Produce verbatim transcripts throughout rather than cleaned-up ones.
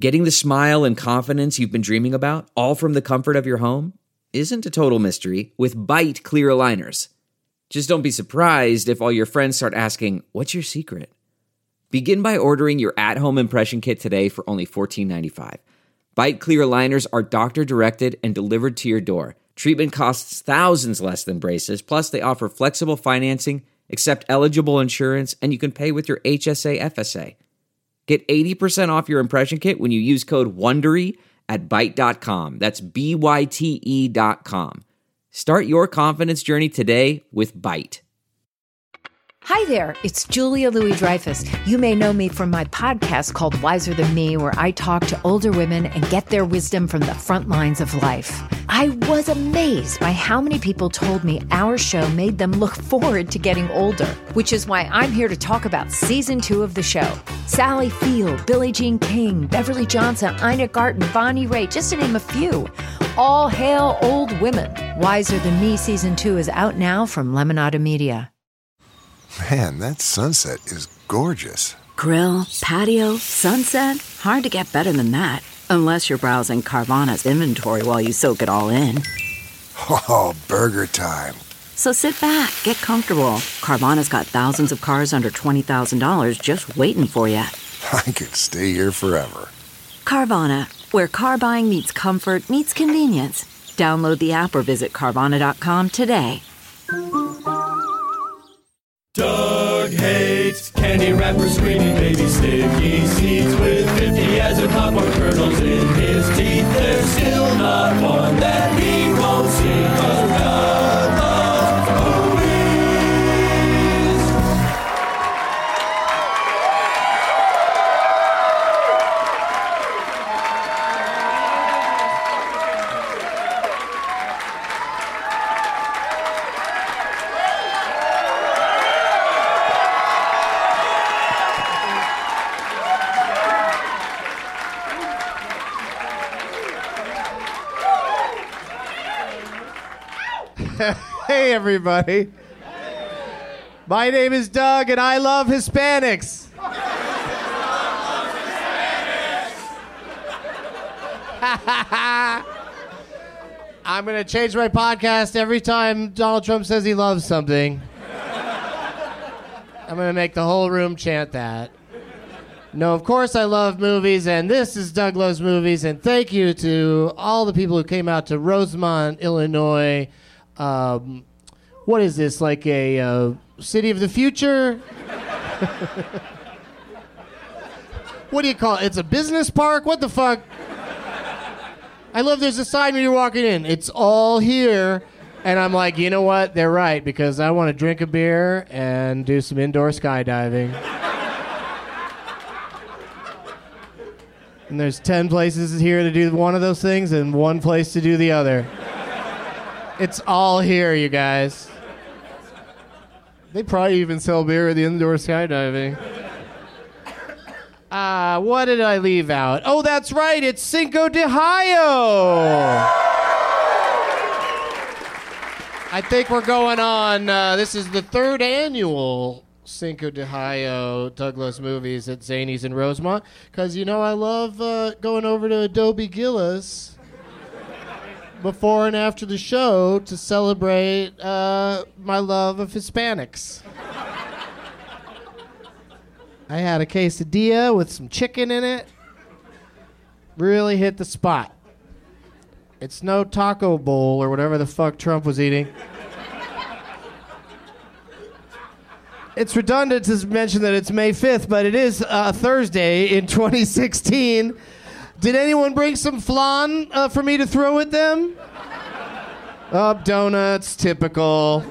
Getting the smile and confidence you've been dreaming about, all from the comfort of your home, isn't a total mystery with Byte clear aligners. Just don't be surprised if all your friends start asking, "What's your secret?" Begin by ordering your at-home impression kit today for only fourteen ninety-five. Byte clear aligners are doctor-directed and delivered to your door. Treatment costs thousands less than braces, plus they offer flexible financing, accept eligible insurance, and you can pay with your H S A F S A. Get eighty percent off your impression kit when you use code WONDERY at byte dot com. That's B Y T E dot com. Start your confidence journey today with Byte. Hi there, it's Julia Louis-Dreyfus. You may know me from my podcast called Wiser Than Me, where I talk to older women and get their wisdom from the front lines of life. I was amazed by how many people told me our show made them look forward to getting older, which is why I'm here to talk about season two of the show. Sally Field, Billie Jean King, Beverly Johnson, Ina Garten, Bonnie Raitt, just to name a few. All hail old women. Wiser Than Me season two is out now from Lemonada Media. Man, that sunset is gorgeous. Grill, patio, sunset. Hard to get better than that. Unless you're browsing Carvana's inventory while you soak it all in. Oh, burger time. So sit back, get comfortable. Carvana's got thousands of cars under twenty thousand dollars just waiting for you. I could stay here forever. Carvana, where car buying meets comfort, meets convenience. Download the app or visit Carvana dot com today. Doug hates candy wrappers, screaming baby sticky seeds with fifty as of popcorn kernels in his teeth. There's still not one that he won't see, 'cause Doug loves movies. Hey, everybody. My name is Doug, and I love Hispanics. I'm going to change my podcast every time Donald Trump says he loves something. I'm going to make the whole room chant that. No, of course I love movies, and this is Doug Loves Movies, and thank you to all the people who came out to Rosemont, Illinois. Um, what is this, like a uh, city of the future? What do you call it? It's a business park? What the fuck? I love there's a sign when you're walking in. It's all here. And I'm like, you know what? They're right, because I want to drink a beer and do some indoor skydiving. And there's ten places here to do one of those things and one place to do the other. It's all here, you guys. They probably even sell beer at the indoor skydiving. Uh, what did I leave out? Oh, that's right. It's Cinco de Mayo. I think we're going on. Uh, this is the third annual Cinco de Mayo Doug Loves Movies at Zanies in Rosemont. Because, you know, I love uh, going over to Adobe Gillis before and after the show to celebrate uh, my love of Hispanics. I had a quesadilla with some chicken in it. Really hit the spot. It's no taco bowl or whatever the fuck Trump was eating. It's redundant to mention that it's May fifth, but it is uh, Thursday in twenty sixteen. Did anyone bring some flan uh, for me to throw at them? Oh, donuts, typical.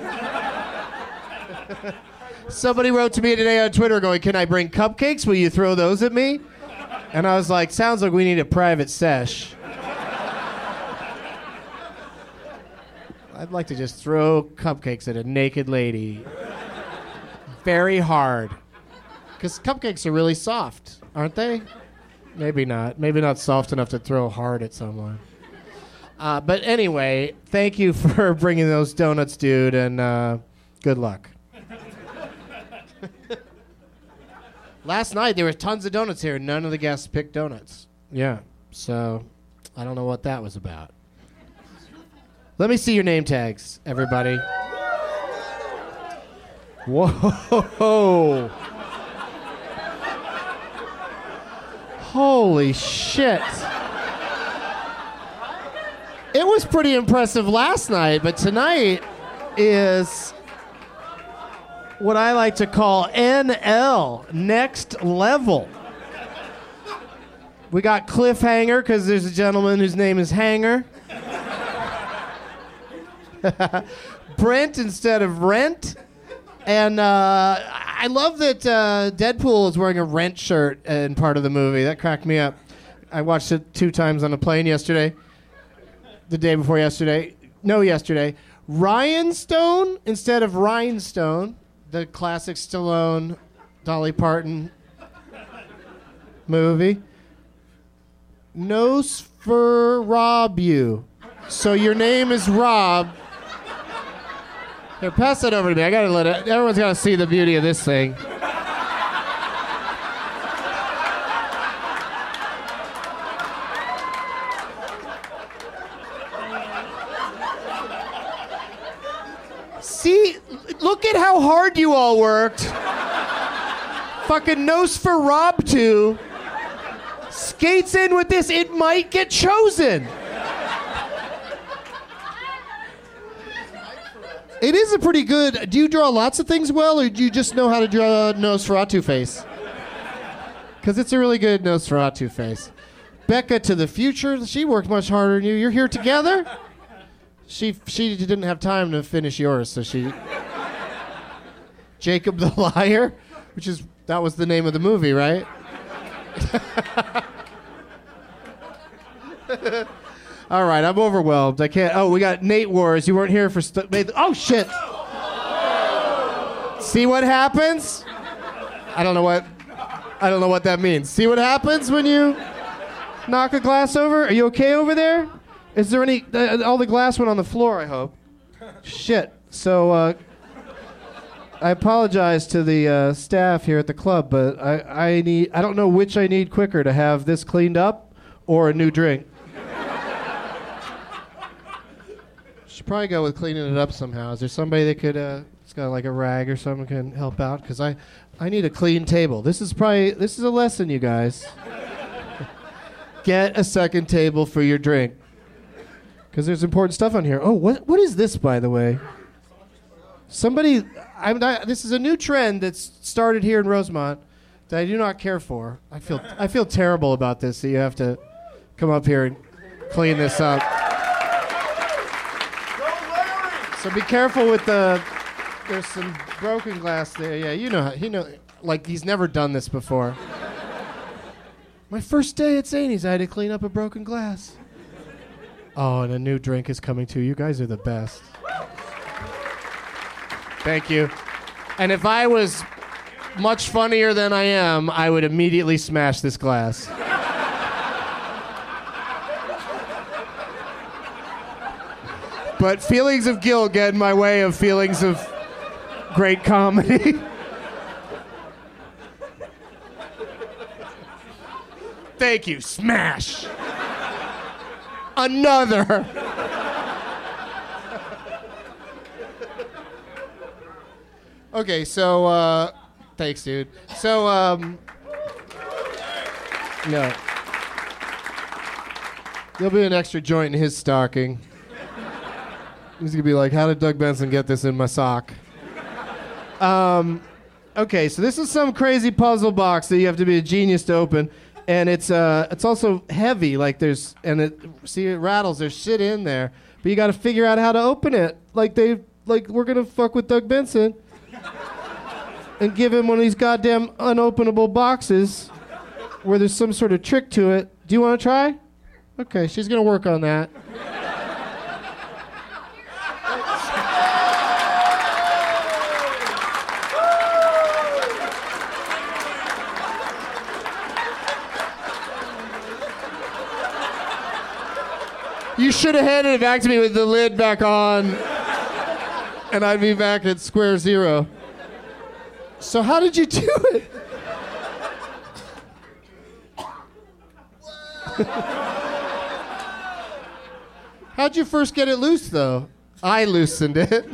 Somebody wrote to me today on Twitter going, "Can I bring cupcakes? Will you throw those at me?" And I was like, sounds like we need a private sesh. I'd like to just throw cupcakes at a naked lady. Very hard. Because cupcakes are really soft, aren't they? Maybe not. Maybe not soft enough to throw hard at someone. Uh, but anyway, thank you for bringing those donuts, dude, and uh, good luck. Last night, there were tons of donuts here. None of the guests picked donuts. Yeah. So, I don't know what that was about. Let me see your name tags, everybody. Whoa. Holy shit. It was pretty impressive last night, but tonight is what I like to call N L, next level. We got Cliffhanger, because there's a gentleman whose name is Hanger. Brent instead of Rent. And uh, I love that uh, Deadpool is wearing a Rent shirt in part of the movie. That cracked me up. I watched it two times on a plane yesterday. The day before yesterday. No, yesterday. Rhinestone instead of Rhinestone. The classic Stallone, Dolly Parton movie. Nosferatu. So your name is Rob. Here, pass that over to me. I gotta let it. Everyone's gotta see the beauty of this thing. See, look at how hard you all worked. Fucking Nosferatu skates in with this. It might get chosen. It is a pretty good. Do you draw lots of things well, or do you just know how to draw a Nosferatu face? Because it's a really good Nosferatu face. Becca to the future. She worked much harder than you. You're here together. She she didn't have time to finish yours, so she. Jacob the Liar, which is that was the name of the movie, right? All right, I'm overwhelmed. I can't. Oh, we got Nate Wars. You weren't here for. St- made the, oh shit! See what happens? I don't know what. I don't know what that means. See what happens when you knock a glass over? Are you okay over there? Is there any? Uh, all the glass went on the floor. I hope. Shit. So uh, I apologize to the uh, staff here at the club, but I, I need. I don't know which I need quicker to have this cleaned up or a new drink. Should probably go with cleaning it up somehow. Is there somebody that could, uh, it's got like a rag or something can help out? Because I, I need a clean table. This is probably, this is a lesson, you guys. Get a second table for your drink. Because there's important stuff on here. Oh, what what is this, by the way? Somebody, I'm not, this is a new trend that's started here in Rosemont that I do not care for. I feel, I feel terrible about this, that you have to come up here and clean this up. So be careful with the. There's some broken glass there. Yeah, you know, you know, like he's never done this before. My first day at Zany's, I had to clean up a broken glass. Oh, and a new drink is coming too. You guys are the best. Thank you. And if I was much funnier than I am, I would immediately smash this glass. But feelings of guilt get in my way of feelings of great comedy. Thank you. Smash. Another. Okay, so, uh, thanks, dude. So, um, no. There'll be an extra joint in his stocking. He's gonna be like, how did Doug Benson get this in my sock? Um, okay, so this is some crazy puzzle box that you have to be a genius to open, and it's uh, it's also heavy. Like there's, and it see it rattles. There's shit in there, but you got to figure out how to open it. Like they, like we're gonna fuck with Doug Benson and give him one of these goddamn unopenable boxes where there's some sort of trick to it. Do you want to try? Okay, she's gonna work on that. You should have handed it back to me with the lid back on, and I'd be back at square zero. So how did you do it? How'd you first get it loose, though? I loosened it.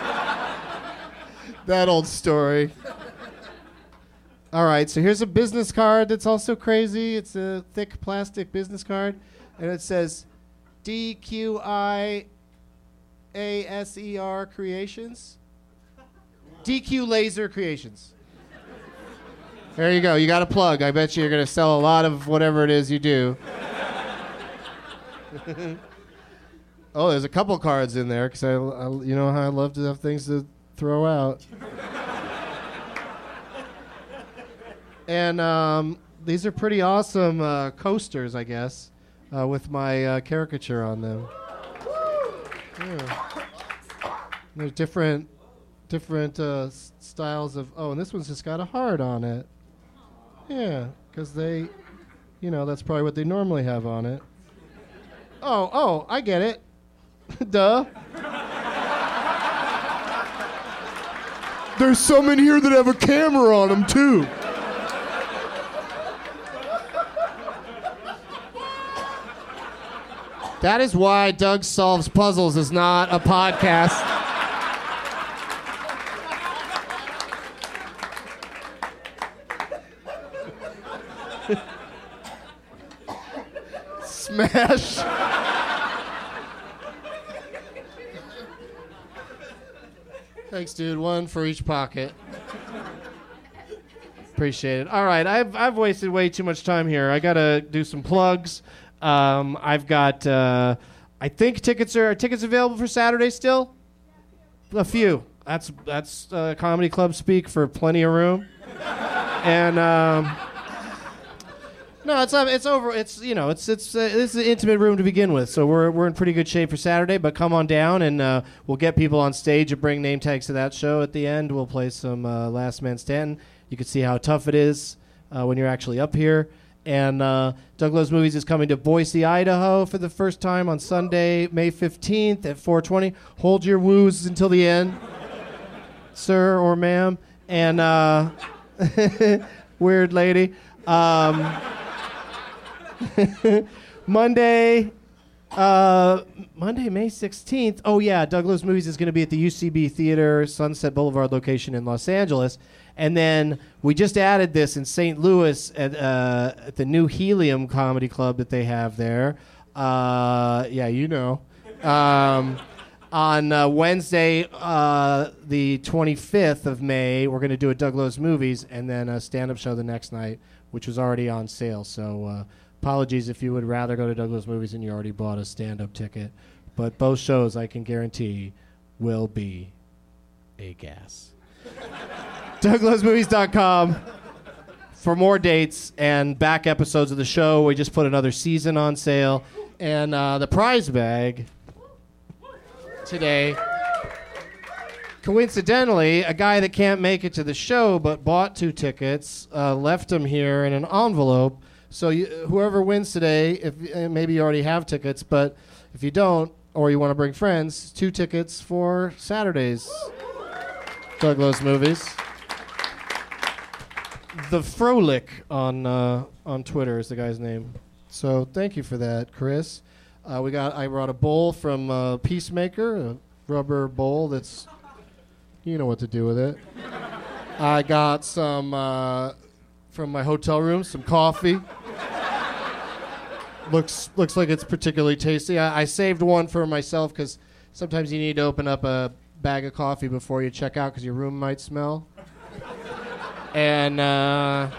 That old story. All right, so here's a business card that's also crazy. It's a thick plastic business card, and it says D Q I A S E R Creations. D Q Laser Creations. There you go. You got a plug. I bet you you're going to sell a lot of whatever it is you do. Oh, there's a couple cards in there because I, I, you know how I love to have things to throw out. And um, these are pretty awesome uh, coasters, I guess, uh, with my uh, caricature on them. Yeah. There's different, different uh, s- styles of. Oh, and this one's just got a heart on it. Yeah, because they, you know, that's probably what they normally have on it. Oh, oh, I get it. Duh. There's some in here that have a camera on them, too. That is why Doug Solves Puzzles is not a podcast. Smash. Thanks, dude. One for each pocket. Appreciate it. All right, I've I've wasted way too much time here. I gotta do some plugs. Um, I've got. Uh, I think tickets are, are tickets available for Saturday still. A few. That's that's uh, comedy club speak for plenty of room. And um, no, it's uh, it's over. It's you know it's it's uh, this is an intimate room to begin with, so we're we're in pretty good shape for Saturday. But come on down, and uh, we'll get people on stage and bring name tags to that show. At the end, we'll play some uh, Last Man Standing. You can see how tough it is uh, when you're actually up here. And uh, Doug Loves Movies is coming to Boise, Idaho for the first time on Sunday, May fifteenth at four twenty. Hold your woos until the end, sir or ma'am. And uh, weird lady. Um, Monday, uh, Monday, May sixteenth. Oh, yeah, Doug Loves Movies is going to be at the U C B Theater, Sunset Boulevard location in Los Angeles. And then we just added this in Saint Louis at, uh, at the new Helium Comedy Club that they have there. Uh, yeah, you know. Um, on uh, Wednesday, uh, the twenty-fifth of May, we're going to do a Doug Loves Movies and then a stand-up show the next night, which was already on sale. So uh, apologies if you would rather go to Doug Loves Movies and you already bought a stand-up ticket. But both shows, I can guarantee, will be a gas. Doug Loves Movies dot com for more dates and back episodes of the show. We just put another season on sale. And uh, the prize bag today, coincidentally, a guy that can't make it to the show but bought two tickets, uh, left them here in an envelope. So you, whoever wins today, if uh, maybe you already have tickets, but if you don't, or you want to bring friends, two tickets for Saturday's Doug Loves Movies. The Frolic on uh, on Twitter is the guy's name. So thank you for that, Chris. Uh, we got. I brought a bowl from uh, Peacemaker, a rubber bowl that's, you know what to do with it. I got some uh, from my hotel room, some coffee. looks looks like it's particularly tasty. I, I saved one for myself because sometimes you need to open up a bag of coffee before you check out because your room might smell. And uh,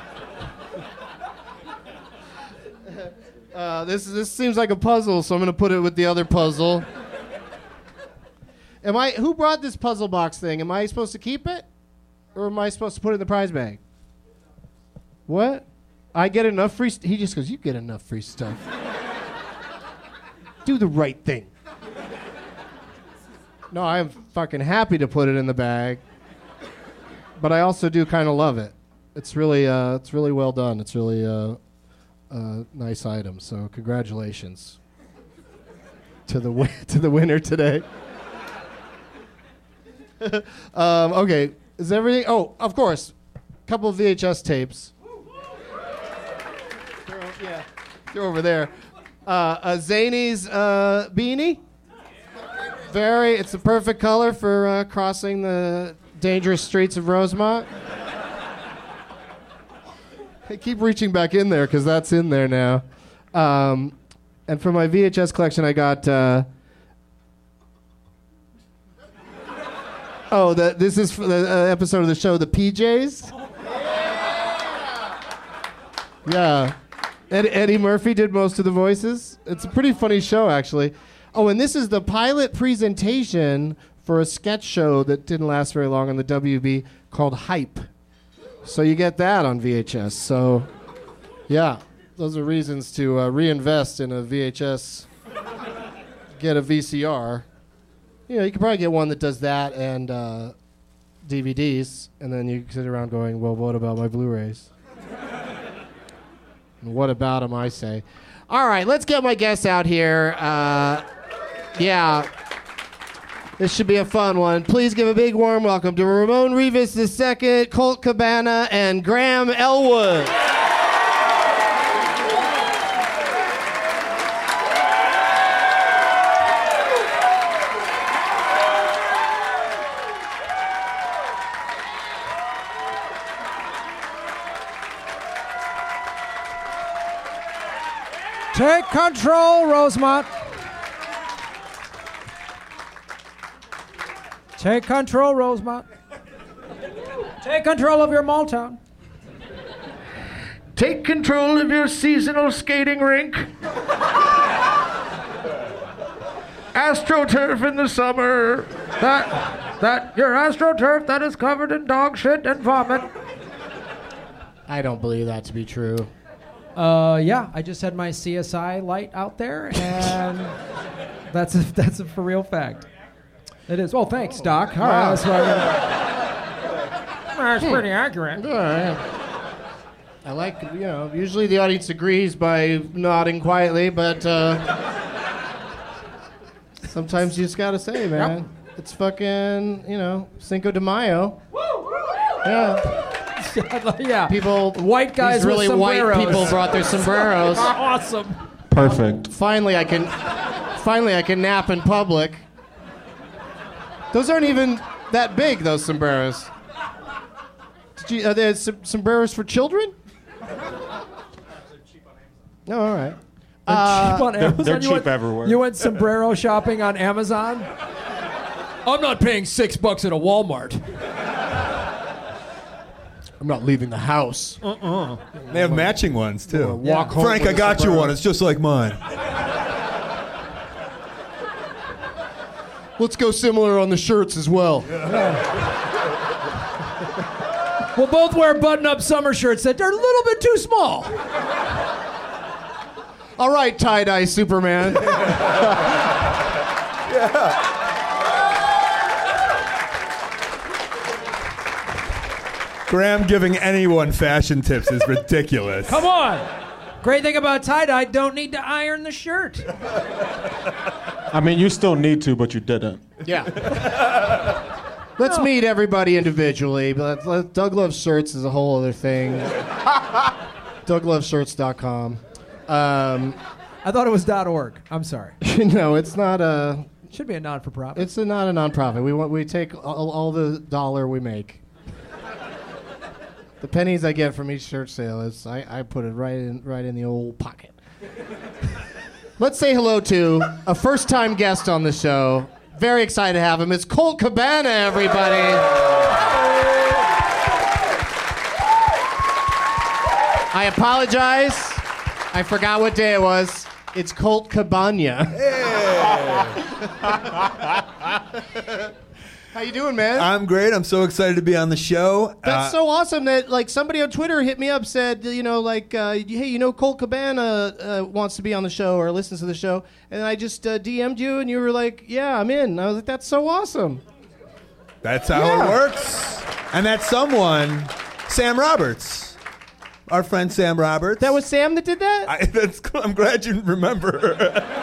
uh, this this seems like a puzzle, so I'm going to put it with the other puzzle. Am I? Who brought this puzzle box thing? Am I supposed to keep it, or am I supposed to put it in the prize bag? What? I get enough free. St- he just goes, "You get enough free stuff. Do the right thing." No, I'm fucking happy to put it in the bag. But I also do kind of love it. It's really, uh, it's really well done. It's really a uh, uh, nice item. So congratulations to the wi- to the winner today. um, okay, is everything? Oh, of course, a couple of V H S tapes. Yeah, You're over there. Uh, a Zany's uh, beanie. Very. It's the perfect color for uh, crossing the dangerous streets of Rosemont. I keep reaching back in there because that's in there now. Um, and for my V H S collection, I got. Uh, oh, the, this is for the uh, episode of the show, The P Js. Yeah. Ed, Eddie Murphy did most of the voices. It's a pretty funny show, actually. Oh, and this is the pilot presentation for a sketch show that didn't last very long on the W B called Hype. So you get that on V H S. So, yeah, those are reasons to uh, reinvest in a V H S, get a V C R. You know, you could probably get one that does that and uh, D V Ds, and then you sit around going, well, what about my Blu-rays? What about them, I say. All right, let's get my guests out here. Uh, yeah, this should be a fun one. Please give a big warm welcome to Ramon Rivas the Second, Colt Cabana, and Graham Elwood. Take control, Rosemont. Take control, Rosemont. Take control of your mall town. Take control of your seasonal skating rink. AstroTurf in the summer. That, that, your AstroTurf that is covered in dog shit and vomit. I don't believe that to be true. Uh, yeah, I just had my C S I light out there, and that's a, that's a for real fact. It is. Oh, thanks, Doc. All right, that's, what I that's pretty accurate. I like, you know, usually the audience agrees by nodding quietly, but uh, sometimes you just gotta say, man, yep. It's fucking, you know, Cinco de Mayo. Yeah. Yeah. People, white guys these really with white people brought their sombreros. Awesome. Perfect. Finally, I can, finally I can nap in public. Those aren't even that big, those sombreros. Did you, are there some sombreros for children? No, all right. They're Uh, cheap on They're, Amazon. they're You cheap went, everywhere. You went sombrero shopping on Amazon? I'm not paying six bucks at a Walmart. I'm not leaving the house. Uh-uh. They have matching ones, too. Walk home Frank, with I a got you sombrero. one. It's just like mine. Let's go similar on the shirts as well. We'll both wear button-up summer shirts that are a little bit too small. All right, tie-dye Superman. Yeah. Graham giving anyone fashion tips is ridiculous. Come on. Great thing about tie-dye, don't need to iron the shirt. I mean, you still need to, but you didn't. Yeah. Let's meet everybody individually. But let, Doug Loves Shirts is a whole other thing. Doug Loves Shirts dot com. Um, I thought it was .org. I'm sorry. no, it's not a. It should be a non-for-profit. It's a, not a nonprofit. We want we take all, all the dollar we make. The pennies I get from each shirt sale is I, I put it right in right in the old pocket. Let's say hello to a first-time guest on the show. Very excited to have him. It's Colt Cabana, everybody. I apologize. I forgot what day it was. It's Colt Cabana. How you doing, man? I'm great. I'm so excited to be on the show. That's Uh, so awesome that like somebody on Twitter hit me up, said, you know, like, uh, hey, you know, Colt Cabana uh, wants to be on the show or listens to the show, and I just uh, D M'd you, and you were like, yeah, I'm in. And I was like, that's so awesome. That's how Yeah. it works. And that's someone, Sam Roberts, our friend Sam Roberts. That was Sam that did that? I, that's, I'm glad you remember.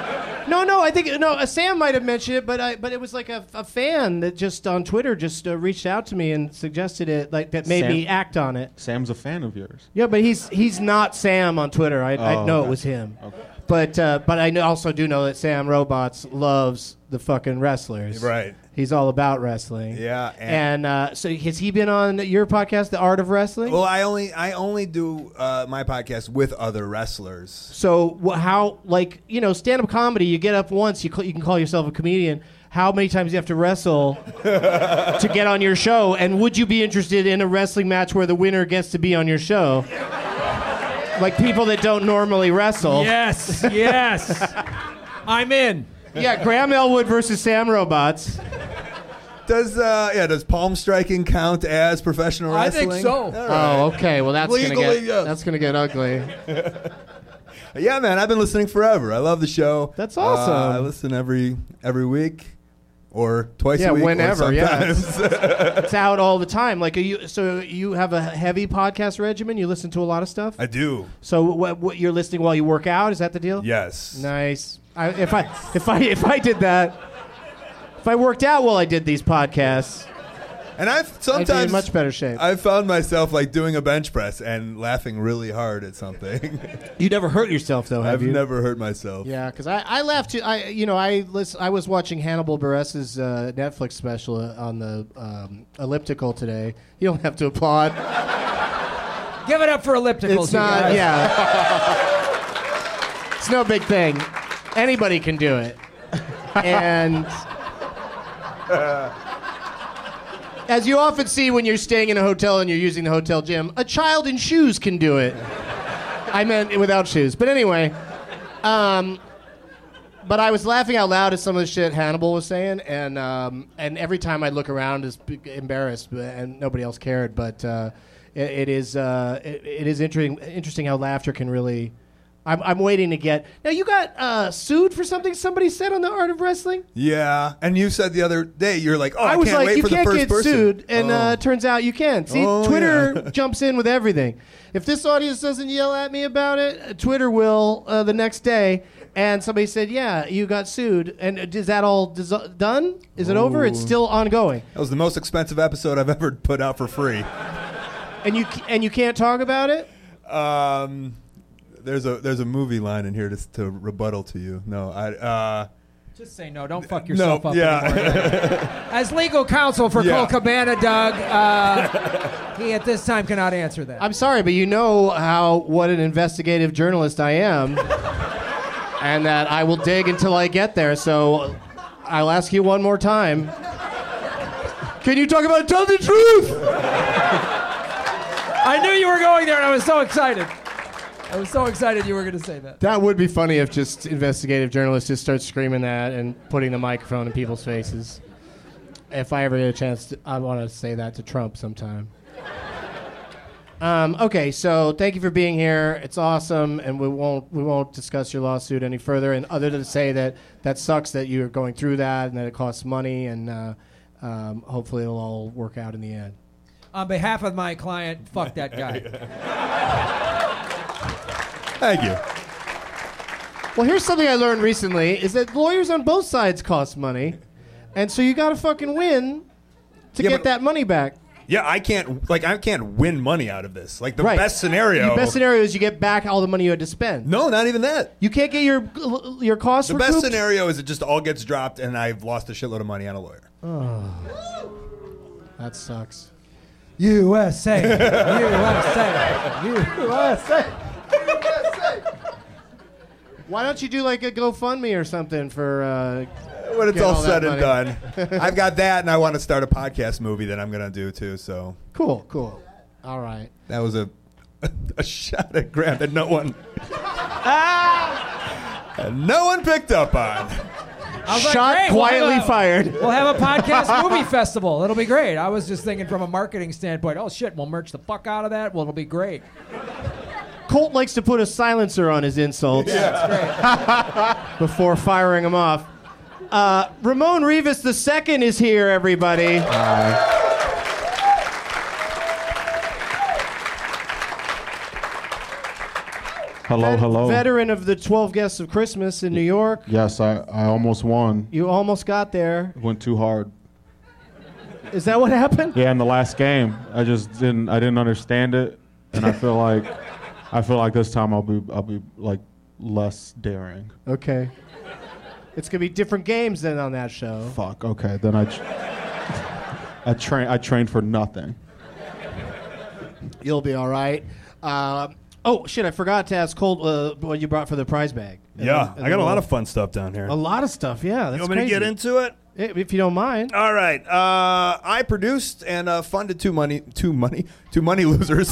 No, no, I think no. Uh, Sam might have mentioned it, but I, but it was like a, a fan that just on Twitter just uh, reached out to me and suggested it, like that made Sam? me act on it. Sam's a fan of yours. Yeah, but he's he's not Sam on Twitter. I, I Oh, know okay. it was him. Okay. But uh, but I know, also do know that Sam Robots loves the fucking wrestlers. Right. He's all about wrestling. Yeah, And, uh, so has he been on your podcast, The Art of Wrestling? Well, I only I only do uh, my podcast with other wrestlers. So wh- how, like, you know, stand-up comedy, you get up once, you, cl- you can call yourself a comedian. How many times do you have to wrestle to get on your show? And would you be interested in a wrestling match where the winner gets to be on your show? Like people that don't normally wrestle. Yes, yes. I'm in. Yeah, Graham Elwood versus Sam Robots. Does uh, yeah? Does palm striking count as professional I wrestling? think so. All right. Oh, okay. Well, that's gonna Legally, get yes. that's gonna get ugly. Yeah, man, I've been listening forever. I love the show. That's awesome. Uh, I listen every every week, or twice Yeah, a week, whenever, Or yeah. sometimes. It's out all the time. Like, are you? So you have a heavy podcast regimen? You listen to a lot of stuff. I do. So what, what you're listening while you work out? Is that the deal? Yes. Nice. I, if I if I if I did that, if I worked out while I did these podcasts, And I've I'd be sometimes in much better shape. I've found myself like doing a bench press and laughing really hard at something. You never hurt yourself though, have I've you? never hurt myself. Yeah, because I, I laughed too. I you know I listen, I was watching Hannibal Buress's uh, Netflix special on the um, elliptical today. You don't have to applaud. Give it up for ellipticals. It's you not. guys. Yeah. It's no big thing. Anybody can do it. And as you often see when you're staying in a hotel and you're using the hotel gym, a child in shoes can do it. I meant without shoes. But anyway, um, but I was laughing out loud at some of the shit Hannibal was saying, and um, and every time I look around, is embarrassed, but- and nobody else cared. But uh, it, it is uh, it, it is interesting interesting how laughter can really. I'm, I'm waiting to get. Now you got uh, sued for something somebody said on The Art of Wrestling. Yeah, and you said the other day you're like, oh, I, I was can't like, wait you for can't the first get person. sued, and oh. uh, it turns out you can. See, Oh, Twitter yeah. jumps in with everything. If this audience doesn't yell at me about it, uh, Twitter will uh, the next day. And somebody said, yeah, you got sued. And uh, is that all dis- done? Is it over? It's still ongoing. That was the most expensive episode I've ever put out for free. And you c- and you can't talk about it? Um, there's a there's a movie line in here to to rebuttal to you. No, I. Uh, Just say no. Don't fuck yourself no, up yeah. anymore. As legal counsel for Yeah. Cole Cabana, Doug, uh, he at this time cannot answer that. I'm sorry, but you know how what an investigative journalist I am. And that I will dig until I get there. So I'll ask you one more time. Can you talk about tell the truth? I knew you were going there, and I was so excited. I was so excited you were going to say that. That would be funny if just investigative journalists just start screaming that and putting the microphone in people's faces. If I ever get a chance, to, I want to say that to Trump sometime. Um, okay, so thank you for being here. It's awesome, and we won't we won't discuss your lawsuit any further. And other than to say that that sucks that you're going through that and that it costs money, and uh, um, hopefully it'll all work out in the end. On behalf of my client, fuck that guy. Thank you. Well, here's something I learned recently: is that lawyers on both sides cost money, and so you got to fucking win to Yeah, get but- that money back. Yeah, I can't like I can't win money out of this. Like the Right. best scenario. The best scenario is you get back all the money you had to spend. No, not even that. You can't get your your costs The best recouped? scenario is it just all gets dropped and I've lost a shitload of money on a lawyer. That sucks. U S A. U S A. U S A. Why don't you do like a GoFundMe or something for uh, When it's get all, all that said and money? done, I've got that, and I want to start a podcast movie that I'm gonna do too. So Cool, cool. All right. that was a a shot at Graham that no one and no one picked up on. I was like, Shot great, we'll quietly have a- fired. We'll have a podcast movie festival. It'll be great. I was just thinking from a marketing standpoint, oh shit, we'll merch the fuck out of that. Well, it'll be great. Colt likes to put a silencer on his insults before firing them off. Uh, Ramon Rivas the second is here, everybody. Hello, Vet- hello. Veteran of the twelve Guests of Christmas in New York. Yes, I, I almost won. You almost got there. Went too hard. Is that what happened? Yeah, in the last game, I just didn't. I didn't understand it, and I feel like, I feel like this time I'll be, I'll be like less daring. Okay. It's gonna be different games than on that show. Fuck. Okay, then I, tr- I train. I trained for nothing. You'll be all right. Uh, oh shit! I forgot to ask Colt uh, what you brought for the prize bag. Yeah, And I got a lot we'll- of fun stuff down here. A lot of stuff. Yeah, that's You want me crazy. to get into it? If you don't mind. All right. Uh, I produced and uh, funded two money, two money, two money losers.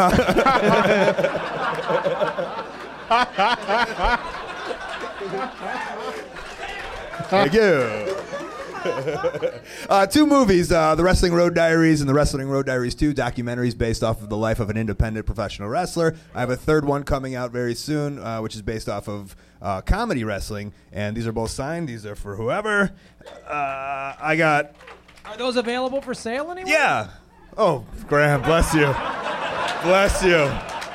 Thank you. uh, two movies, uh, The Wrestling Road Diaries and The Wrestling Road Diaries two, documentaries based off of the life of an independent professional wrestler. I have a third one coming out very soon, uh, which is based off of uh, comedy wrestling, and these are both signed. These are for whoever. Uh, I got... Are those available for sale anywhere? Yeah. Oh, Graham, bless you. Bless you.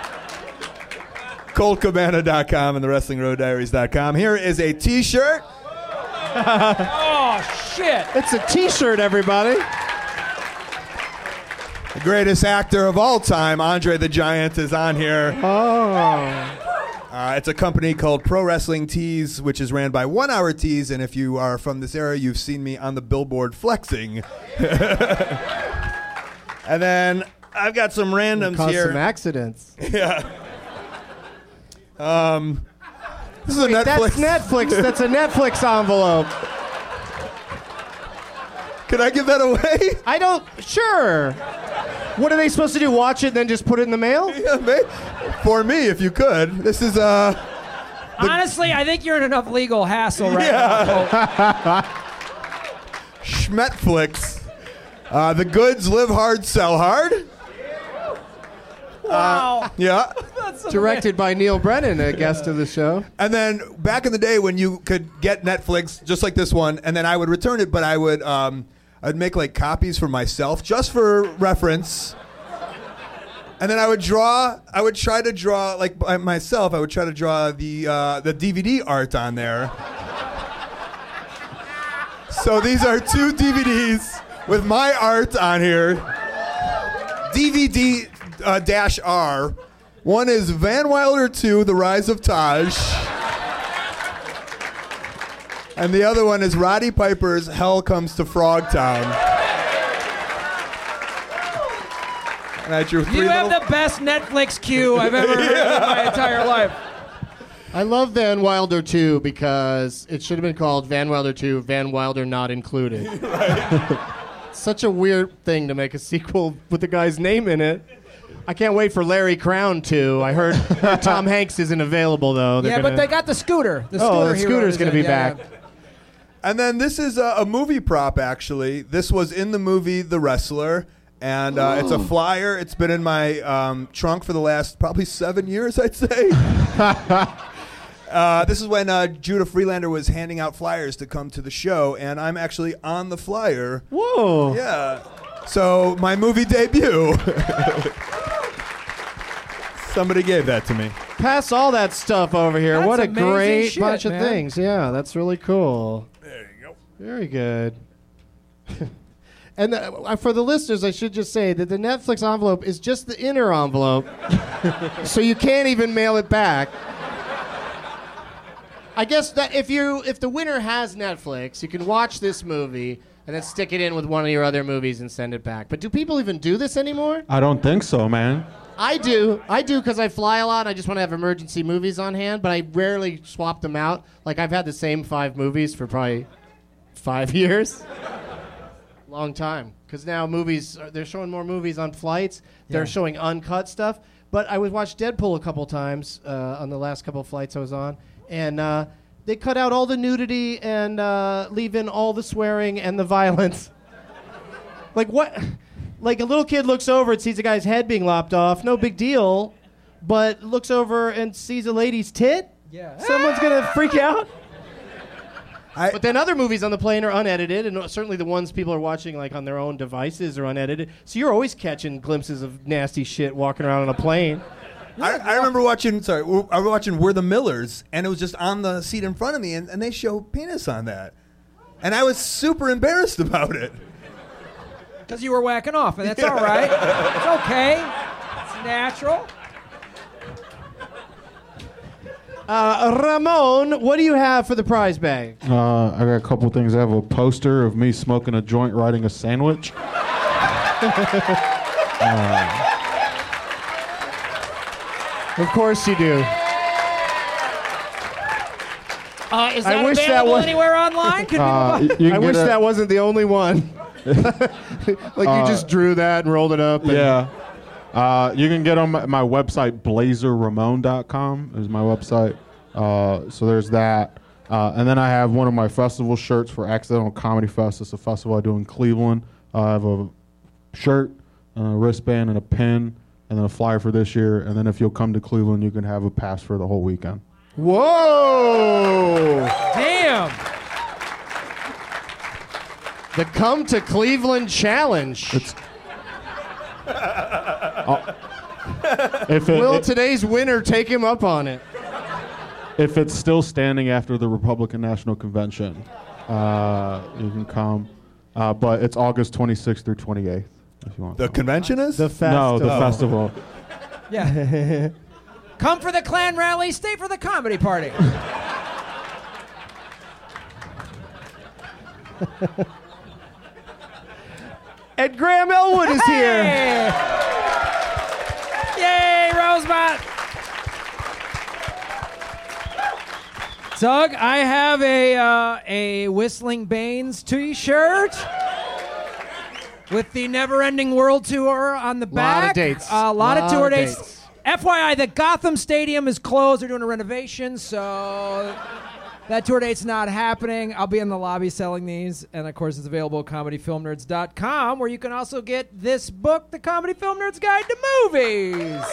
Colt Cabana dot com and The Wrestling Road Diaries dot com. Here is a T-shirt. Oh, shit. It's a T-shirt, everybody. The greatest actor of all time, Andre the Giant, is on here. Oh. Uh, it's a company called Pro Wrestling Tees, which is ran by One Hour Tees, and if you are from this area, you've seen me on the billboard flexing. And then I've got some randoms Caused here. some accidents. Yeah. Um, this is a Wait, Netflix. That's Netflix. That's a Netflix envelope. Can I give that away? I don't. Sure. What are they supposed to do? Watch it and then just put it in the mail? Yeah, mate. For me, if you could. This is uh. Honestly, I think you're in enough legal hassle right Yeah. Schmetflix. Uh, the goods live hard, sell hard. now. Wow. Uh, yeah. That's Directed by Neil Brennan, a guest of the show. And then back in the day when you could get Netflix just like this one, and then I would return it, but I would um, I'd make like copies for myself just for reference. And then I would draw. I would try to draw like by myself. I would try to draw the uh, the D V D art on there. So these are two D V Ds with my art on here. D V D uh, dash R. One is Van Wilder two, The Rise of Taj. And the other one is Roddy Piper's Hell Comes to Frogtown. And I drew three You have little- the best Netflix queue I've ever heard in my entire life. I love Van Wilder two because it should have been called Van Wilder two, Van Wilder Not Included. Such a weird thing to make a sequel with the guy's name in it. I can't wait for Larry Crown two. I heard Tom Hanks isn't available, though. They're Yeah, gonna... but they got the scooter. The Oh, scooter the hero scooter's is gonna in, be yeah, back. yeah. And then this is a, a movie prop, actually. This was in the movie The Wrestler. And uh, it's a flyer. It's been in my um, trunk for the last probably seven years, I'd say. uh, this is when uh, Judah Freelander was handing out flyers to come to the show, and I'm actually on the flyer. Whoa. Yeah. So my movie debut. Somebody gave that to me. Pass all that stuff over here. That's what a amazing great shit, bunch of man. things. Yeah, that's really cool. There you go. Very good. And uh, for the listeners, I should just say that the Netflix envelope is just the inner envelope, so you can't even mail it back. I guess that if you if the winner has Netflix, you can watch this movie and then stick it in with one of your other movies and send it back. But do people even do this anymore? I don't think so, man. I do. I do because I fly a lot. I just want to have emergency movies on hand, but I rarely swap them out. Like, I've had the same five movies for probably five years. Long time. Because now movies, are- they're showing more movies on flights. They're Yeah. showing uncut stuff. But I would watch Deadpool a couple times uh, on the last couple flights I was on. And uh, they cut out all the nudity and uh, leave in all the swearing and the violence. Like, what? Like, a little kid looks over and sees a guy's head being lopped off. No big deal. But looks over and sees a lady's tit. Yeah. Someone's going to freak out. I- But then other movies on the plane are unedited, and certainly the ones people are watching like on their own devices are unedited. So you're always catching glimpses of nasty shit walking around on a plane. I, I remember watching. Sorry, I was watching We're the Millers, and it was just on the seat in front of me, and, and they show penis on that, and I was super embarrassed about it. Because you were whacking off, and that's all right. It's okay. It's natural. Uh, Ramon, what do you have for the prize bag? Uh, I got a couple things. I have a poster of me smoking a joint, riding a sandwich. uh, Of course you do. Uh, is I that wish that available was- anywhere online? Could uh, we y- you can I get wish a- that wasn't the only one. Like you Uh, just drew that and rolled it up. And Yeah. Uh, you can get on my, my website, blazer ramon dot com is my website. Uh, so there's that. Uh, and then I have one of my festival shirts for Accidental Comedy Fest. It's a festival I do in Cleveland. Uh, I have a shirt, a wristband, and a pin, and then a flyer for this year. And then if you'll come to Cleveland, you can have a pass for the whole weekend. Whoa! Damn. The Come to Cleveland Challenge. It's Oh. If it, Will it- today's winner take him up on it? if it's still standing after the Republican National Convention, uh, you can come. Uh, but it's August twenty-sixth through twenty-eighth, if you want. The convention is? The festival. No, the festival. Yeah. Come for the Klan rally, stay for the comedy party. And Graham Elwood is here. Hey! Yay, Rosebud! Doug, I have a uh, a Whistling Baines T-shirt with the Never Ending World Tour on the back. Lot of dates. A lot, Lot of tour of dates. dates. F Y I, the Gotham Stadium is closed. They're doing a renovation, so that tour date's not happening. I'll be in the lobby selling these, and of course, it's available at comedy film nerds dot com, where you can also get this book, The Comedy Film Nerds Guide to Movies.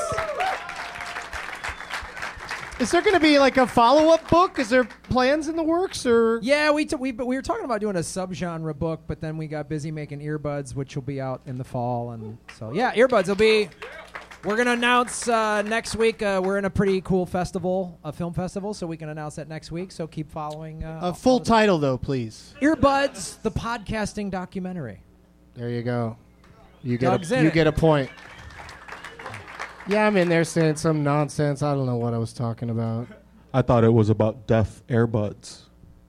Is there going to be like a follow-up book? Is there plans in the works, or? Yeah, we, t- we we were talking about doing a subgenre book, but then we got busy making earbuds, which will be out in the fall, and so yeah, earbuds will be. We're gonna announce uh, next week. Uh, we're in a pretty cool festival, a film festival, so we can announce that next week. So keep following. Uh, A full title, though, please. Earbuds, the podcasting documentary. There you go. You get Doug's a, in you it. get a point. Yeah, I'm in there saying some nonsense. I don't know what I was talking about. I thought it was about deaf earbuds.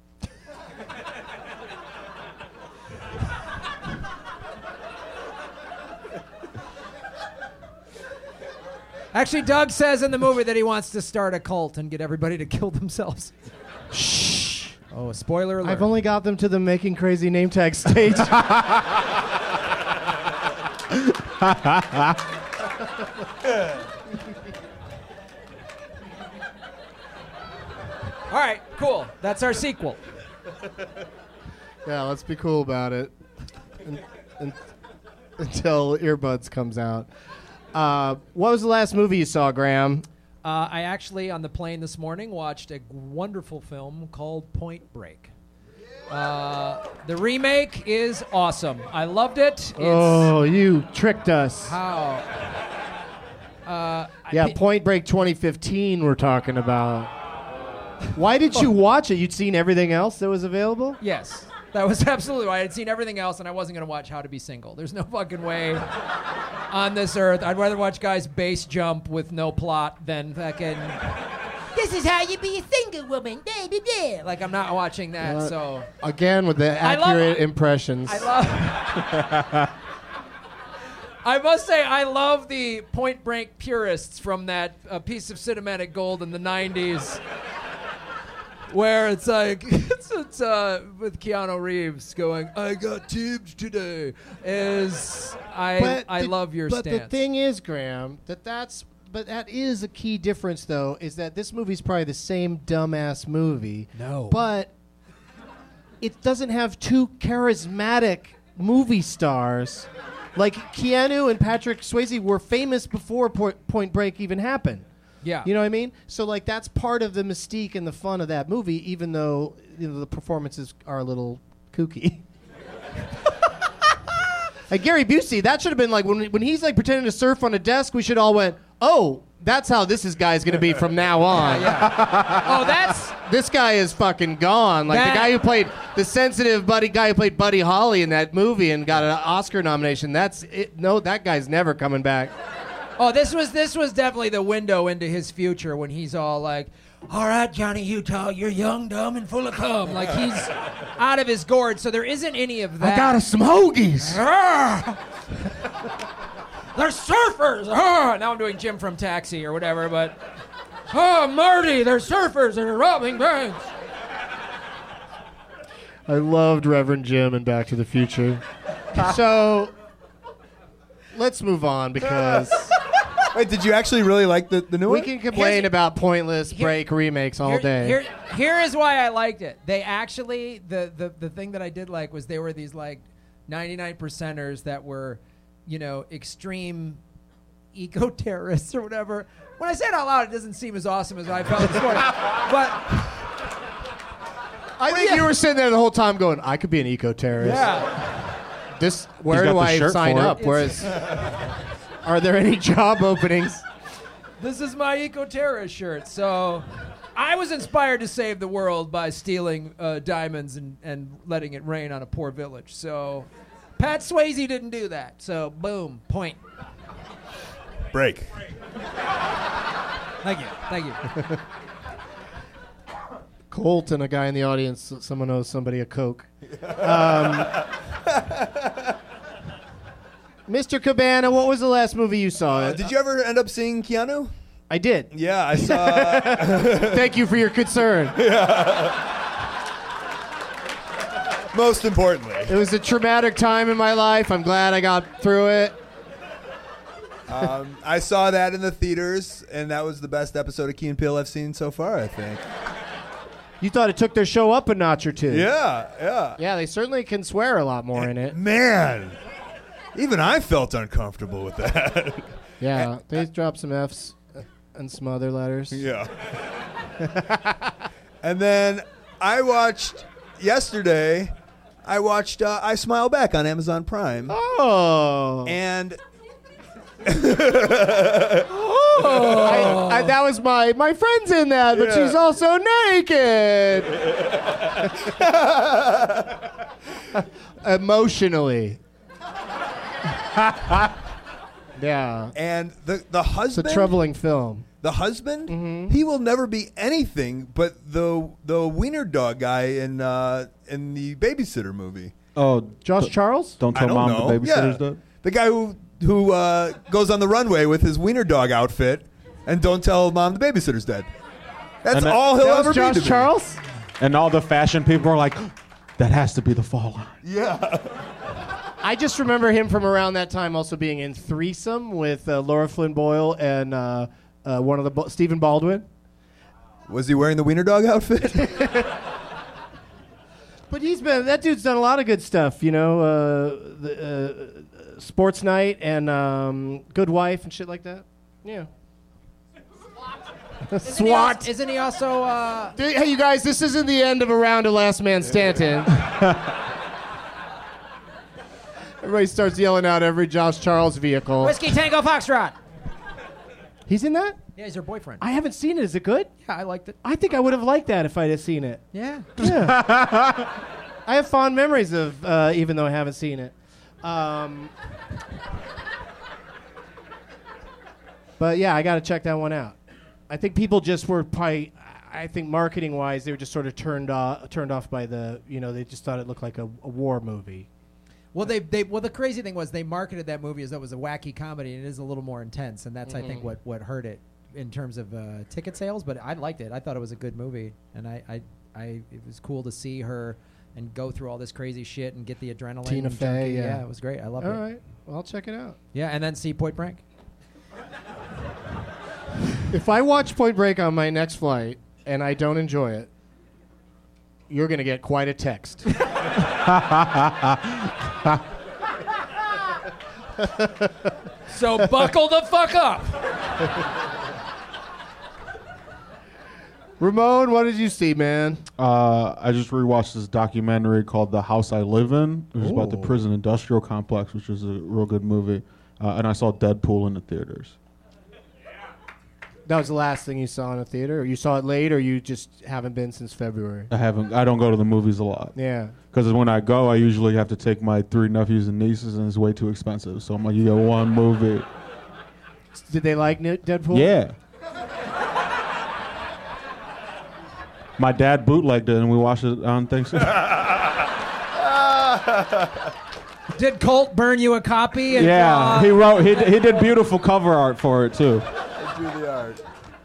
Actually, Doug says in the movie that he wants to start a cult and get everybody to kill themselves. Shh. Oh, spoiler alert. I've only got them to the Making Crazy name tag stage. All right, cool. That's our sequel. Yeah, let's be cool about it. Un- un- until Earbuds comes out. Uh, what was the last movie you saw, Graham? Uh, I actually, on the plane this morning, watched a wonderful film called Point Break. Uh, the remake is awesome. I loved it. It's Oh, you tricked us. how. Uh, Yeah, I, Point Break twenty fifteen we're talking about. Why did you watch it? You'd seen everything else that was available? Yes. That was absolutely why I had seen everything else, and I wasn't going to watch How to Be Single. There's no fucking way on this earth. I'd rather watch guys base jump with no plot than fucking. This is how you be a single woman. Blah, blah, blah. Like, I'm not watching that, Uh, so. Again, with the I love- accurate impressions. I love. I must say, I love the Point Break purists from that uh, piece of cinematic gold in the nineties. Where it's like, it's, it's uh, with Keanu Reeves going, I got tipped today. Is, I But I the- love your But stance. the thing is, Graham, that that's but that is a key difference, though, is that this movie's probably the same dumbass movie. No. But it doesn't have two charismatic movie stars. Like Keanu and Patrick Swayze were famous before Point, Point Break even happened. Yeah. You know what I mean? So like that's part of the mystique and the fun of that movie, even though you know the performances are a little kooky. Like Gary Busey, that should have been like when when he's like pretending to surf on a desk, we should all went, "Oh, That's how this is guy's gonna be from now on. Yeah. Oh, that's This guy is fucking gone. Like That- the guy who played the sensitive buddy guy who played Buddy Holly in that movie and got an Oscar nomination. That's it. No, that guy's never coming back. oh, this was this was definitely the window into his future when he's all like, "All right, Johnny Utah, you're young, dumb, and full of cum." Like he's out of his gourd. So there isn't any of that. I got us some hoagies. They're surfers. Ah! Now I'm doing Jim from Taxi or whatever, but oh, Marty, they're surfers and they're robbing banks. I loved Reverend Jim in Back to the Future. So let's move on because Wait, did you actually really like the, the new we one? can complain Here's- about pointless here- break remakes all Here- day. Here, here is why I liked it. They actually, the, the, the thing that I did like was they were these like ninety-nine percenters that were, you know, extreme eco-terrorists or whatever. When I say it out loud, it doesn't seem as awesome as I felt this morning. But I think yeah. you were sitting there the whole time going, I could be an eco-terrorist. yeah, This, where got do the I shirt sign for it. up? Whereas, are there any job openings? this is my eco-terrorist shirt. So I was inspired to save the world by stealing uh, diamonds and, and letting it rain on a poor village. So Pat Swayze didn't do that. So boom, point. Break. Thank you. Thank you. Colt and a guy in the audience, someone owes somebody a Coke. Um, Mister Cabana, what was the last movie you saw? Uh, did you ever end up seeing Keanu? I did. Yeah, I saw. Thank you for your concern. Most importantly, It was a traumatic time in my life. I'm glad I got through it. um, I saw that in the theaters, and that was the best episode of Key and Peele I've seen so far. I think. You thought it took their show up a notch or two. Yeah, yeah. Yeah, they certainly can swear a lot more in it. Man, even I felt uncomfortable with that. Yeah, they dropped some F's and some other letters. Yeah. And then I watched yesterday. I watched uh, I Smile Back on Amazon Prime, Oh. and I, I, that was my my friend's in that, but Yeah. she's also naked. Emotionally. Yeah. and the the It's a husband. troubling film. The husband, he will never be anything but the the wiener dog guy in uh, in the Babysitter movie. Oh, Josh d- Charles? Don't I tell don't mom know. the babysitter's yeah. dead. The guy who who uh, goes on the runway with his wiener dog outfit and don't tell mom the babysitter's dead. That's And that- all he'll That ever was Josh be to me. Charles? And all the fashion people are like, that has to be the fall line. Yeah. I just remember him from around that time also being in Threesome with uh, Laura Flynn Boyle and uh, uh, one of the Bo- Stephen Baldwin. Was he wearing the wiener dog outfit? But he's been that dude's done a lot of good stuff, you know, uh, the, uh, Sports Night and um, Good Wife and shit like that. Yeah. Isn't he SWAT. als- Isn't he also? Uh, Hey, you guys, this isn't the end of a round of Last Man Standing. Everybody starts yelling out every Josh Charles vehicle. Whiskey Tango Foxtrot. He's in that? Yeah, he's her boyfriend. I haven't seen it. Is it good? yeah, I liked it. I think I would have liked that if I'd have seen it. Yeah. Yeah. I have fond memories of, uh, even though I haven't seen it. Um, but yeah, I got to check that one out. I think people just were probably, I think marketing wise, they were just sort of turned off, turned off by the, you know, they just thought it looked like a, a war movie. Well, they they well the crazy thing was they marketed that movie as though it was a wacky comedy, and it is a little more intense, and that's I think what what hurt it in terms of uh, ticket sales. But I liked it. I thought it was a good movie, and I I, I it was cool to see her and go through all this crazy shit and get the adrenaline. Tina and Fey, junkie. yeah. it was great. I loved All it. right, well, I'll check it out. Yeah, and then see Point Break. If I watch Point Break on my next flight and I don't enjoy it, you're going to get quite a text. So buckle the fuck up. Ramon, what did you see, man? Uh, I just rewatched this documentary called The House I Live In. It was about the Ooh. prison industrial complex, which is a real good movie. Uh, and I saw Deadpool in the theaters. That was the last thing you saw in a theater? Or you saw it late, or you just haven't been since February? I haven't. I don't go to the movies a lot. Yeah. Because when I go, I usually have to take my three nephews and nieces, and it's way too expensive. So I'm like, you get one movie. Did they like Deadpool? Yeah. My dad bootlegged it, and we watched it on Thanksgiving. Did Colt burn you a copy? And yeah, draw? he wrote. He he did beautiful cover art for it too. Do the art.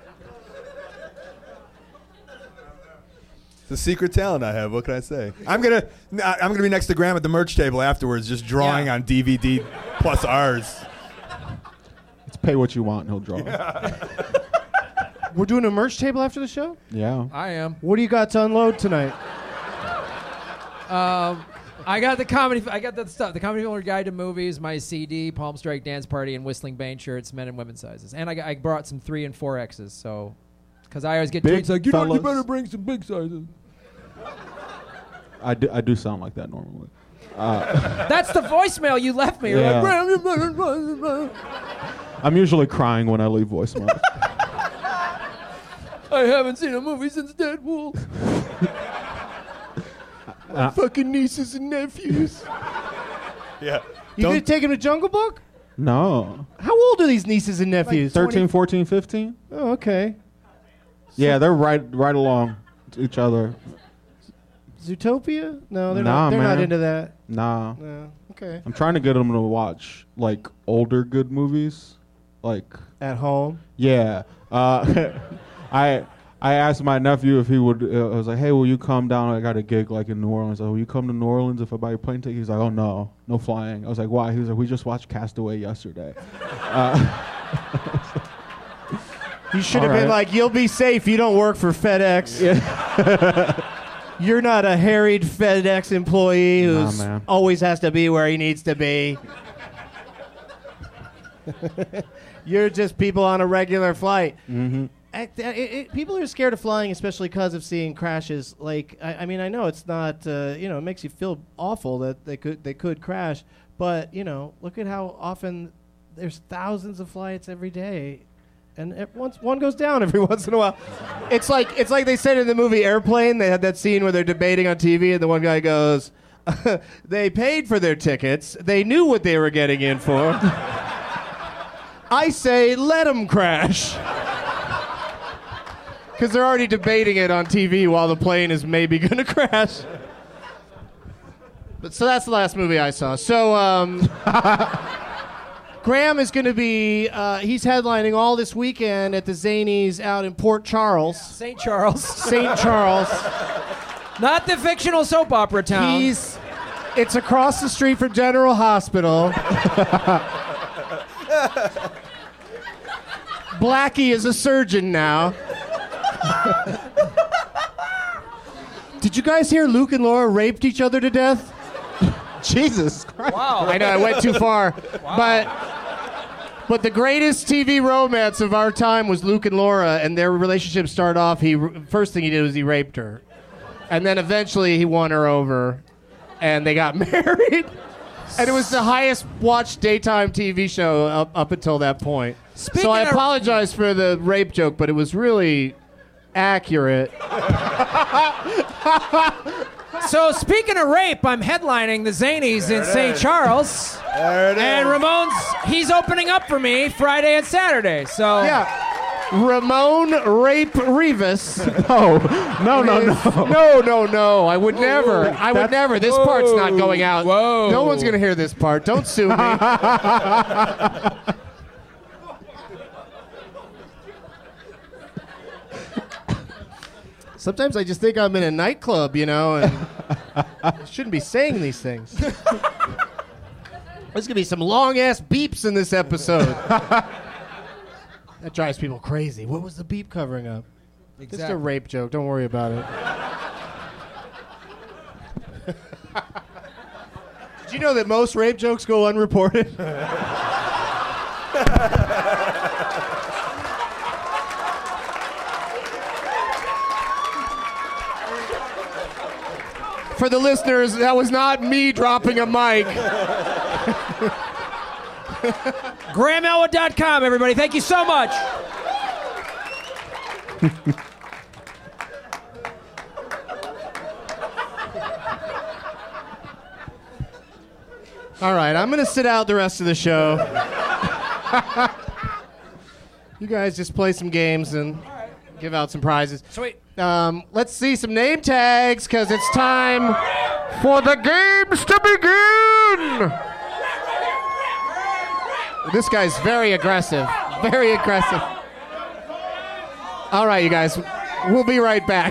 It's a secret talent I have. What can I say? I'm gonna I'm gonna be next to Graham at the merch table afterwards, just drawing Yeah. on D V D plus R's. It's pay what you want, and he'll draw. Yeah. We're doing a merch table after the show? yeah. I am. What do you got to unload tonight? Um, I got the comedy. I got the stuff. The Comedy Film Guide to Movies, my C D, Palm Strike Dance Party, and Whistling Bane shirts, men and women's sizes. And I, got- I brought some three and four X's. So, because I always get Big tweets like, you, know, you fellas. better bring some big sizes. I do. I do sound like that normally. That's the voicemail you left me. You're Yeah. like, "Graham, you better-" I'm usually crying when I leave voicemail. I haven't seen a movie since Deadpool. My fucking nieces and nephews. Yeah. You gonna take them to Jungle Book? No. How old are these nieces and nephews? thirteen, fourteen, fifteen? Oh, okay. Yeah, they're right right along to each other. Zootopia? No, they're Nah, not. They're not man. into that. Nah. No. Okay. I'm trying to get them to watch like older good movies. Like At home. yeah. Uh, I I asked my nephew if he would. Uh, I was like, "Hey, will you come down? I got a gig like in New Orleans. Like, will you come to New Orleans if I buy your plane ticket?" He's like, "Oh no, no flying." I was like, "Why?" He was like, "We just watched Castaway yesterday." Uh, You should All have been right. like, "You'll be safe. You don't work for FedEx. You're not a harried FedEx employee who's man. always has to be where he needs to be. You're just people on a regular flight." mm-hmm. I, it, it, people are scared of flying, especially because of seeing crashes. Like, I, I mean, I know it's not, uh, you know, it makes you feel awful that they could they could crash, but you know, look at how often there's thousands of flights every day, and it, once one goes down every once in a while. It's like it's like they said in the movie Airplane. They had that scene where they're debating on T V, and the one guy goes, "They paid for their tickets. They knew what they were getting in for." I say, let them crash. Because they're already debating it on T V while the plane is maybe going to crash. But so that's the last movie I saw. So um, Graham is going to be, uh, he's headlining all this weekend at the Zanies out in Port Charles. Saint Charles. Saint Charles. Not the fictional soap opera town. He's, it's across the street from General Hospital. Blackie is a surgeon now. Did you guys hear Luke and Laura raped each other to death? Jesus Christ. Wow. I know I went too far, but but the greatest T V romance of our time was Luke and Laura, and their relationship started off. He first thing he did was he raped her, and then eventually he won her over, and they got married. And it was the highest watched daytime T V show up, up until that point. Speaking so I of- apologize for the rape joke, but it was really accurate. So speaking of rape, I'm headlining the Zanies in Saint Charles. There it is. And Ramon's, he's opening up for me Friday and Saturday. So Yeah. Ramon Rape Rivas. No, no, no, is- no. No, no, no. I would never. I would That's- never. This part's not going out. Whoa. No one's going to hear this part. Don't sue me. Sometimes I just think I'm in a nightclub, you know, and I shouldn't be saying these things. There's going to be some long-ass beeps in this episode. That drives people crazy. What was the beep covering up? Just a Exactly. rape joke. Don't worry about it. Did you know that most rape jokes go unreported? For the listeners, that was not me dropping a mic. Graham Elwood dot com, everybody. Thank you so much. All right, I'm going to sit out the rest of the show. You guys just play some games and give out some prizes. Sweet. Um, let's see some name tags, because it's time for the games to begin. This guy's very aggressive. Very aggressive. All right, you guys. We'll be right back.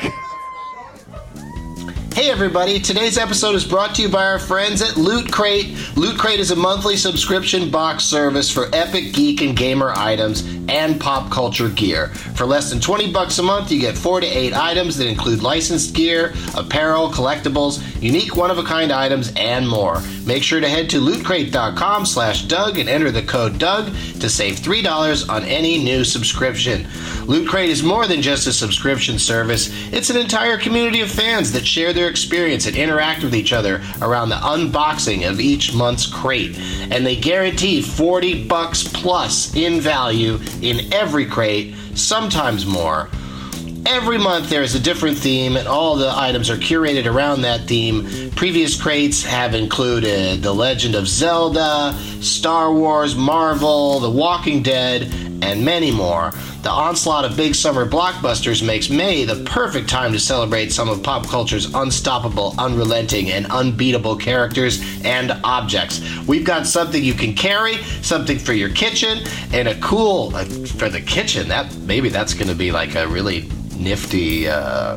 Hey everybody, today's episode is brought to you by our friends at Loot Crate. Loot Crate is a monthly subscription box service for epic geek and gamer items and pop culture gear. For less than twenty bucks a month, you get four to eight items that include licensed gear, apparel, collectibles, unique one-of-a-kind items, and more. Make sure to head to lootcrate.com slash Doug and enter the code Doug to save three dollars on any new subscription. Loot Crate is more than just a subscription service. It's an entire community of fans that share their experience and interact with each other around the unboxing of each month's crate. And they guarantee forty bucks plus in value in every crate, sometimes more. Every month there is a different theme, and all the items are curated around that theme. Previous crates have included The Legend of Zelda, Star Wars, Marvel, The Walking Dead, and many more. The onslaught of big summer blockbusters makes May the perfect time to celebrate some of pop culture's unstoppable, unrelenting, and unbeatable characters and objects. We've got something you can carry, something for your kitchen, and a cool, uh, for the kitchen, that maybe that's going to be like a really nifty uh,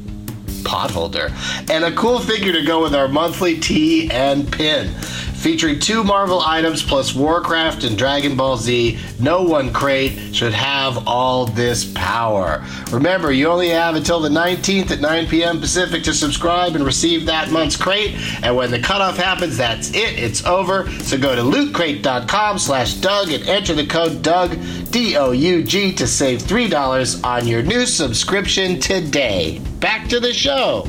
pot holder, and a cool figure to go with our monthly tee and pin. Featuring two Marvel items plus Warcraft and Dragon Ball Z, no one crate should have all this power. Remember, you only have until the nineteenth at nine p.m. Pacific to subscribe and receive that month's crate, and when the cutoff happens, that's it, it's over. So go to lootcrate.com slash Doug and enter the code Doug, D O U G, to save three dollars on your new subscription today. Back to the show.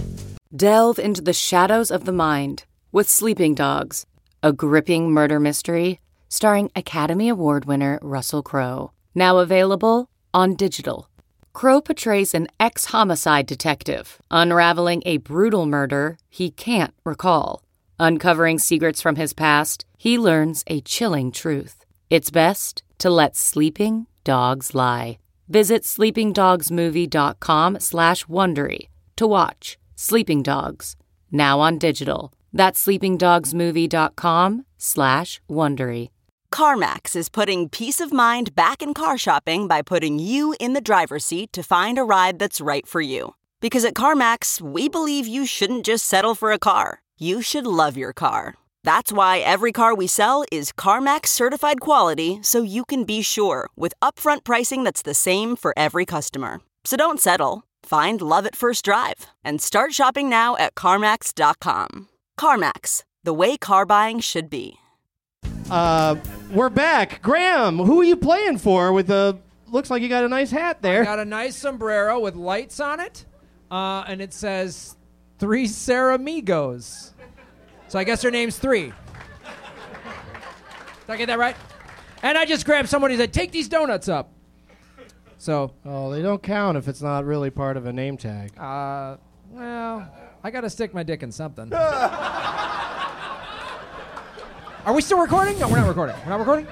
Delve into the shadows of the mind with Sleeping Dogs, a gripping murder mystery starring Academy Award winner Russell Crowe. Now available on digital. Crowe portrays an ex-homicide detective unraveling a brutal murder he can't recall. Uncovering secrets from his past, he learns a chilling truth. It's best to let sleeping dogs lie. Visit sleepingdogsmovie.com slash Wondery to watch Sleeping Dogs, now on digital. That's sleepingdogsmovie.com slash Wondery. CarMax is putting peace of mind back in car shopping by putting you in the driver's seat to find a ride that's right for you. Because at CarMax, we believe you shouldn't just settle for a car. You should love your car. That's why every car we sell is CarMax certified quality, so you can be sure with upfront pricing that's the same for every customer. So don't settle. Find love at first drive and start shopping now at CarMax dot com. CarMax, the way car buying should be. Uh, we're back. Graham, who are you playing for with the... Looks like you got a nice hat there. I got a nice sombrero with lights on it, uh, and it says Three Ceramigos. So I guess her name's Three. Did I get that right? And I just grabbed somebody and said, take these donuts up. So... Oh, they don't count if it's not really part of a name tag. Uh, well... I gotta stick my dick in something. Are we still recording? No, we're not recording. We're not recording?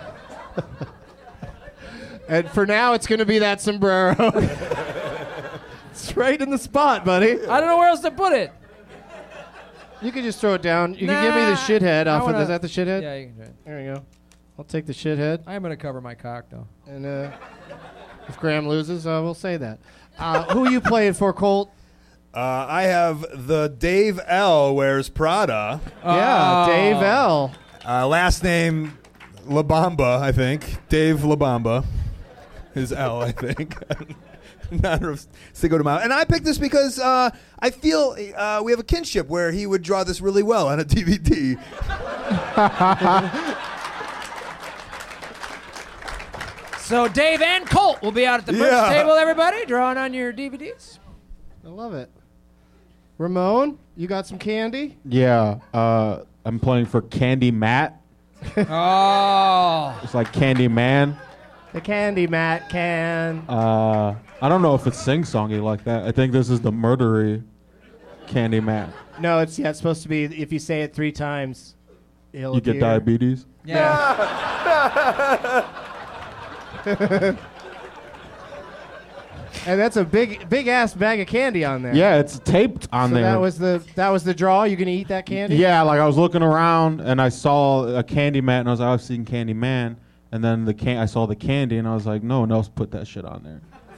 And for now, it's gonna be that sombrero. It's right in the spot, buddy. I don't know where else to put it. You can just throw it down. You nah, can give me the shithead off wanna, of... Is that the shithead? Yeah, you can try it. There you go. I'll take the shithead. I am gonna cover my cock, though. And uh, if Graham loses, uh, we'll say that. Uh, who are you playing for, Colt? Uh, I have the Dave L. Wears Prada. Yeah, oh. Dave L. Uh, last name La Bamba, I think. Dave La Bamba is L, I think. Not a Cinco de Mayo. And I picked this because uh, I feel uh, we have a kinship where he would draw this really well on a D V D. So Dave and Colt will be out at the merch Yeah. table, everybody, drawing on your D V Ds. I love it. Ramon, you got some candy? Yeah, uh, I'm playing for Candy Matt. Oh. It's like Candy Man. The Candy Mat can. Uh, I don't know if it's sing-songy like that. I think this is the murdery Candy Mat. No, it's yeah. It's supposed to be if you say it three times, it'll You get appear. diabetes? Yeah. And that's a big, big ass bag of candy on there. Yeah, it's taped on so there. that was the that was the draw. You gonna eat that candy? Yeah, like I was looking around and I saw a Candy Mat and I was like, I've seen Candy Man. And then the can- I saw the candy and I was like, no one else put that shit on there.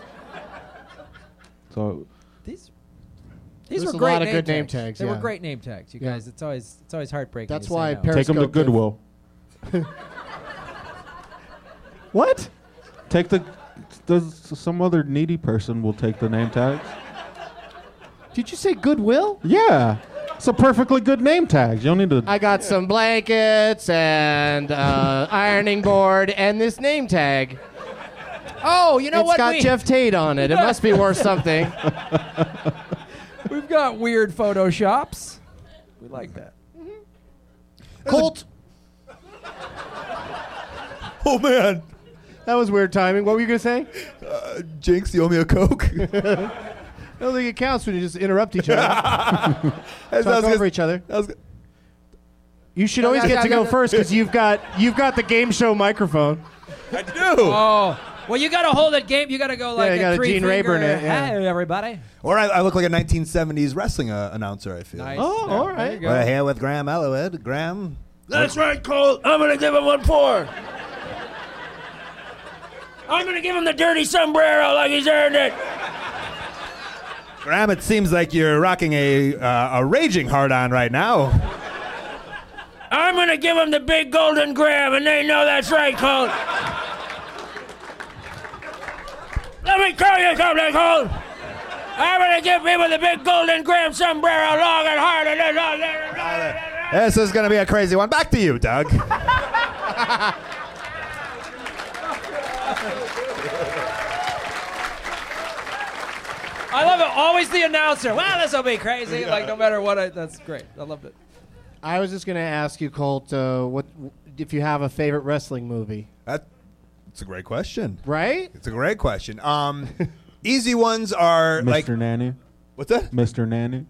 So These There's These were a great lot of name good tags. name tags, They yeah. were great name tags, you Yeah. guys. It's always it's always heartbreaking. That's to say why no. take them to Periscope did- Goodwill. What? Take the, the some other needy person will take the name tags. Did you say Goodwill? Yeah, it's a perfectly good name tag. You don't need to. I got some blankets and uh, ironing board and this name tag. Oh, you know It's what? got we, Jeff Tate on it. It must be worth something. We've got weird photoshops. We like that. Colt. Oh man, that was weird timing. What were you gonna say? Uh, Jinx, you owe me a Coke. I don't think it counts when you just interrupt each other. That's- Talk I was over gonna- each other. I was g- You should always get to go first because you've got you've got the game show microphone. I do. Oh, well, you got to hold it game. You got to go like you got a a three Gene finger. Rayburn it, yeah. Hey, everybody. Or I, I look like a nineteen seventies wrestling uh, announcer. I feel. Nice. Oh, Yeah, all there right. you go. We're here with Graham Elwood. Graham. That's right, Cole. I'm going to give him one four. I'm going to give him the dirty sombrero like he's earned it. Graham, it seems like you're rocking a uh, a raging hard-on right now. I'm going to give him the big golden Graham, and they know that's right, Cole. Let me tell you something, Cole. I'm going to give people the big golden Graham sombrero long and hard. And This is going to be a crazy one. Back to you, Doug. I love it. Always the announcer. Well, this will be crazy. Yeah. Like no matter what. I, that's great. I loved it. I was just gonna ask you, Colt, uh, what if you have a favorite wrestling movie? That, that's a great question. Right? It's a great question. Um, easy ones are Mister like Nanny. What's that? Mister Nanny.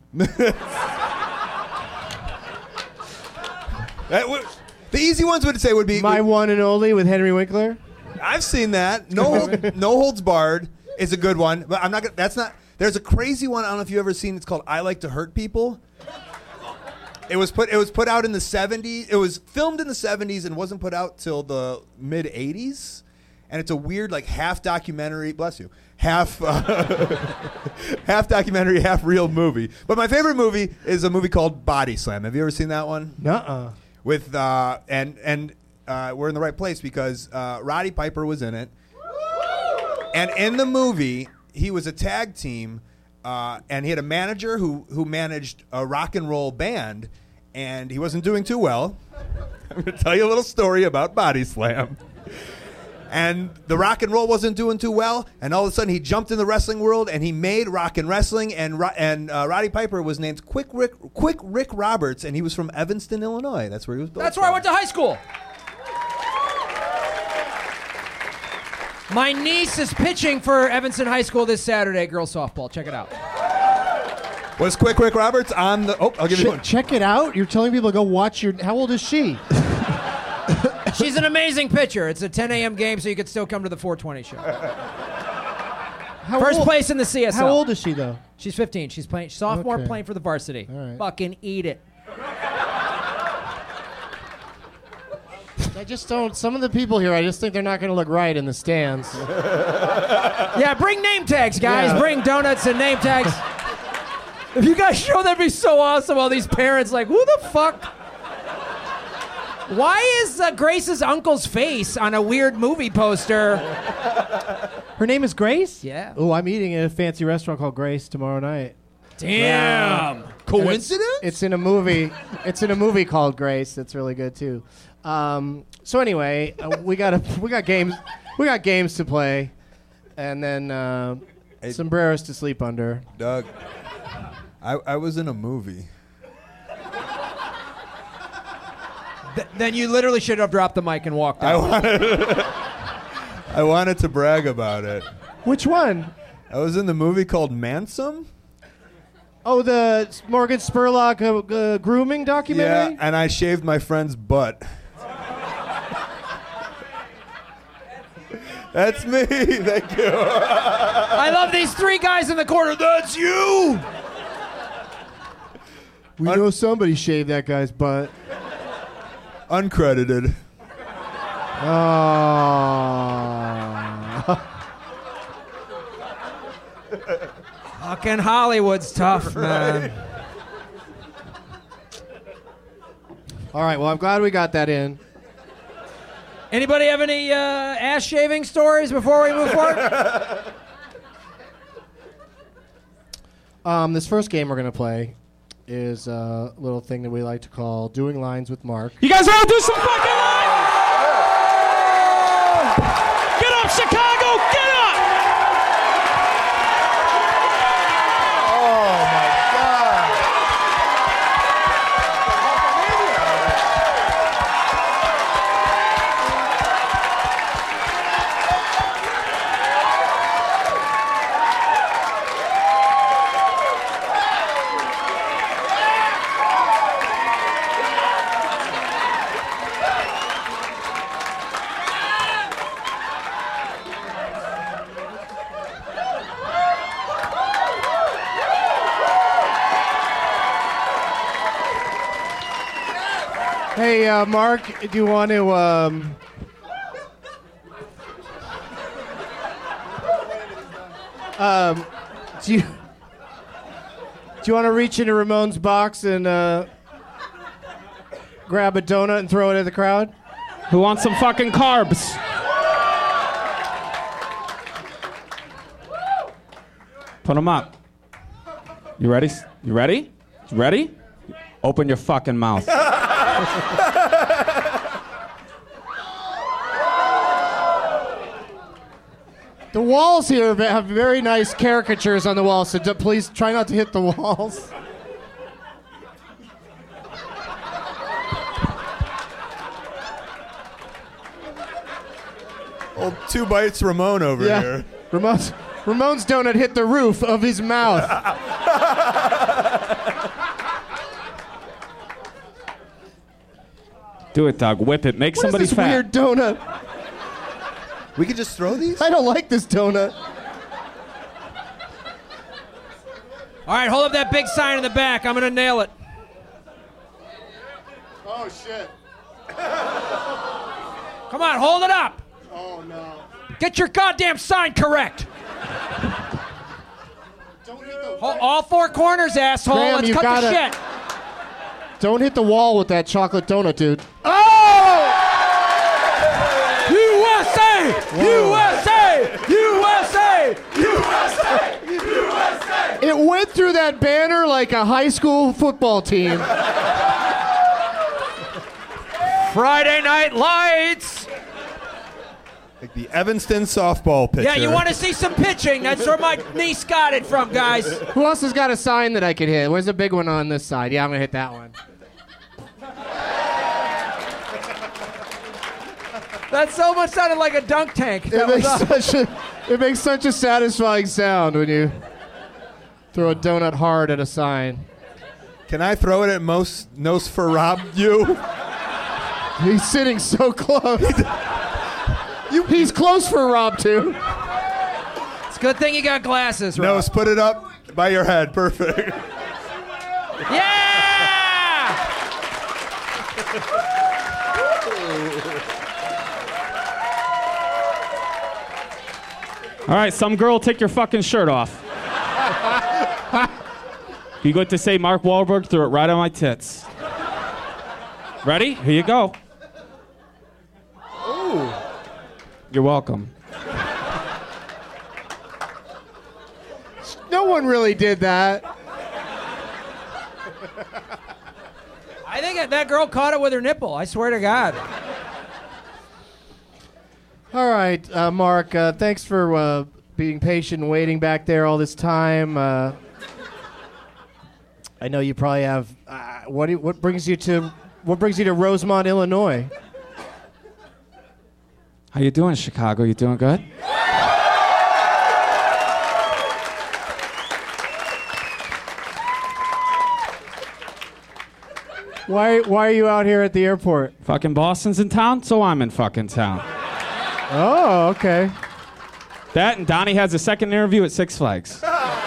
That would, the easy ones would say would be My One and Only with Henry Winkler. I've seen that. No, hold, no holds barred is a good one, but I'm not. Gonna, that's not. There's a crazy one. I don't know if you've ever seen. It's called I Like to Hurt People. It was put. It was put out in the seventies. It was filmed in the seventies and wasn't put out till the mid eighties. And it's a weird, like half documentary. Bless you. Half, uh, half documentary, half real movie. But my favorite movie is a movie called Body Slam. Have you ever seen that one? Nuh-uh. With uh, and and uh, we're in the right place because uh, Roddy Piper was in it. And in the movie, he was a tag team, uh, and he had a manager who who managed a rock and roll band, and he wasn't doing too well. I'm going to tell you a little story about Body Slam. And the rock and roll wasn't doing too well, and all of a sudden he jumped in the wrestling world, and he made rock and wrestling, and Ro- and uh, Roddy Piper was named Quick Rick Quick Rick Roberts, and he was from Evanston, Illinois. That's where he was built. That's where I went to high school. My niece is pitching for Evanston High School this Saturday, girls softball. Check it out. Was Quick Rick Roberts on the? Oh, I'll give you one. Check it out. You're telling people to go watch your. How old is she? She's an amazing pitcher. It's a ten a.m. game, so you could still come to the four twenty show. How First old- place in the C S L. How old is she though? She's fifteen. She's playing sophomore, Okay. playing for the varsity. All right. Fucking eat it. I just don't. Some of the people here, I just think they're not going to look right in the stands. Yeah, bring name tags, guys. Yeah. Bring donuts and name tags. If you guys show, that'd be so awesome. All these parents, like, who the fuck? Why is uh, Grace's uncle's face on a weird movie poster? Her name is Grace? Yeah. Oh, I'm eating at a fancy restaurant called Grace tomorrow night. Damn. And Coincidence? It's, it's in a movie. It's in a movie called Grace. That's really good too. Um, so anyway, uh, we got a, we got games we got games to play, and then uh, Hey. sombreros to sleep under. Doug, I, I was in a movie. Th- then you literally should have dropped the mic and walked I out. wanted, I wanted to brag about it. Which one? I was in the movie called Mansome. Oh, the Morgan Spurlock uh, uh, grooming documentary? Yeah, and I shaved my friend's butt. That's me. Thank you. I love these three guys in the corner. That's you. We Un- know somebody shaved that guy's butt. Uncredited. Oh. Fucking Hollywood's tough, man. All right, well, I'm glad we got that in. Anybody have any uh, ass shaving stories before we move forward? um, this first game we're going to play is a little thing that we like to call Doing Lines with Mark. You guys want to do some fucking lines? Get up, Chicago! Get up! Oh, my God. Hey, uh, Mark, do you want to... Um, um, do you... Do you want to reach into Ramon's box and uh, grab a donut and throw it at the crowd? Who wants some fucking carbs? Put them up. You ready? You ready? You ready? Open your fucking mouth. The walls here have very nice caricatures on the walls, so d- please try not to hit the walls. Old two bites Ramon over yeah. here. Ramon's, Ramon's donut hit the roof of his mouth. Do it, Doug. Whip it. Make what somebody is this fat. Weird donut. We could just throw these? I don't like this donut. All right, hold up that big sign in the back. I'm going to nail it. Oh, shit. Come on, hold it up. Oh, no. Get your goddamn sign correct. Don't hit the... Ho- all four corners, asshole. Graham, Let's you cut gotta... the shit. Don't hit the wall with that chocolate donut, dude. Oh! U S A! U S A! U S A! U S A! U S A! It went through that banner like a high school football team. Friday Night Lights! Like the Evanston softball pitcher. Yeah, you want to see some pitching? That's where my niece got it from, guys. Who else has got a sign that I could hit? Where's the big one on this side? Yeah, I'm going to hit that one. That so much sounded like a dunk tank. It makes, such a, it makes such a satisfying sound when you throw a donut hard at a sign. Can I throw it at most Nos for Rob you? He's sitting so close. you, he's close for Rob, too. It's a good thing you got glasses, Rob. Nos, put it up by your head. Perfect. Yeah! All right, some girl, take your fucking shirt off. You going to say Mark Wahlberg threw it right on my tits. Ready? Here you go. Ooh. You're welcome. No one really did that. I think that girl caught it with her nipple. I swear to God. All right, uh, Mark, uh, thanks for uh, being patient and waiting back there all this time. Uh, I know you probably have. Uh, what do, what brings you to what brings you to Rosemont, Illinois? How you doing, Chicago? You doing good? Why why are you out here at the airport? Fucking Boston's in town, so I'm in fucking town. Oh, okay. That and Donnie has a second interview at Six Flags.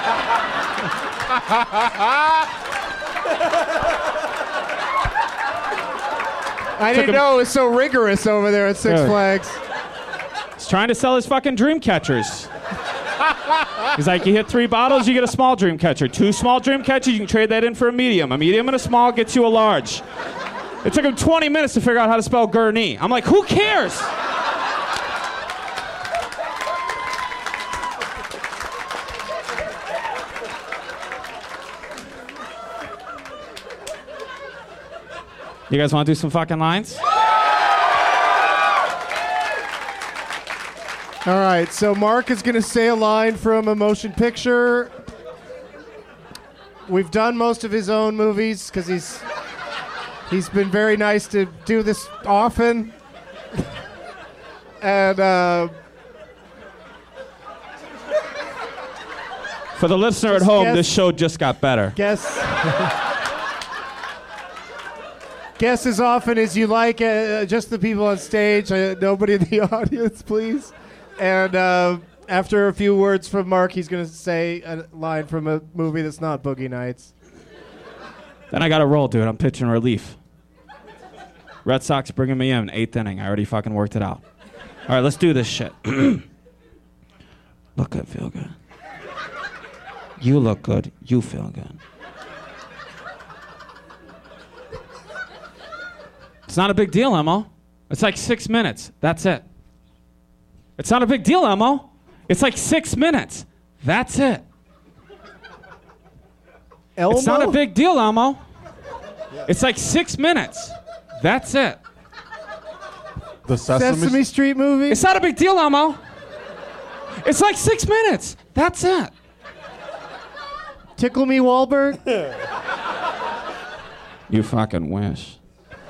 I didn't know it was so rigorous over there at Six Yeah. Flags. He's trying to sell his fucking dream catchers. He's like, you hit three bottles, you get a small dream catcher. Two small dream catchers, you can trade that in for a medium. A medium and a small gets you a large. It took him twenty minutes to figure out how to spell gurney. I'm like, who cares? You guys want to do some fucking lines? All right, so Mark is going to say a line from a motion picture. We've done most of his own movies because he's he's been very nice to do this often. And uh, For the listener at Just home, guess- this show just got better. guess guess as often as you like. Uh, just the people on stage, uh, nobody in the audience, please. And uh, after a few words from Mark, he's going to say a line from a movie that's not Boogie Nights. Then I got to roll, dude. I'm pitching relief. Red Sox bringing me in, eighth inning. I already fucking worked it out. All right, let's do this shit. Look good, feel good. You look good, you feel good. It's not a big deal, Emo. It's like six minutes. That's it. It's not a big deal, Emo. It's like six minutes. That's it. Elmo? It's not a big deal, Elmo. It's like six minutes. That's it. The Sesame, Sesame Street movie? It's not a big deal, Elmo. It's like six minutes. That's it. Tickle Me Wahlberg? You fucking wish.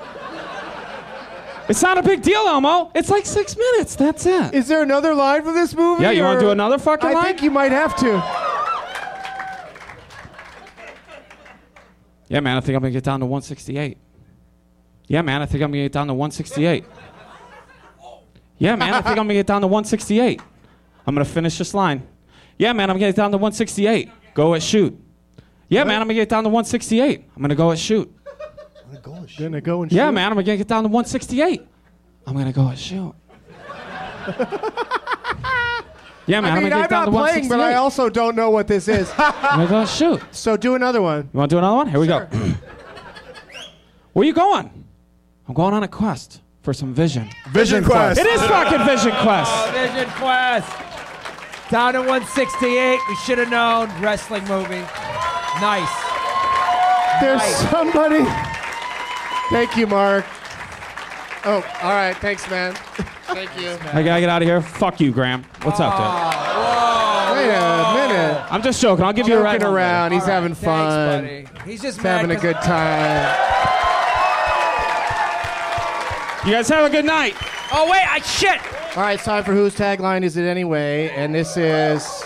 It's not a big deal, Elmo. It's like six minutes. That's it. Is there another line for this movie? Yeah, you want or- to do another fucking I line? think you might have to. Yeah, man, I think I'm going to get down to one sixty-eight. Yeah, man, I think I'm going to get down to one sixty-eight. Yeah, man, I think I'm going to get down to one sixty-eight. I'm going to finish this line. Yeah, man, I'm going to get down to one sixty-eight. Go at shoot. Yeah, man, I'm going to get down to one sixty-eight. I'm going to go at shoot. Gonna go and Yeah, shoot. man, I'm going to get down to one sixty-eight. I'm going to go at shoot. Yeah, man, I I'm mean, going to I'm get down not to playing, but I one sixty-eight. also don't know what this is. I'm going to go at shoot. So do another one. You want to do another one? Here we go. Where you going? I'm going on a quest for some vision. Vision Quest. It is fucking Vision Quest. Oh, Vision Quest. Down to one sixty-eight. We should have known. Wrestling movie. Nice. There's Nice. somebody. Thank you, Mark. Oh, all right. Thanks, man. Thank you. I gotta get out of here. Fuck you, Graham. What's up, dude? Wait a minute. I'm just joking. I'll give you a ride. Joking home around. He's All right, having fun. Thanks, buddy. He's just He's mad having a 'cause- good time. You guys have a good night. Oh wait, I shit. All right, it's time for Whose Tagline Is It Anyway? And this is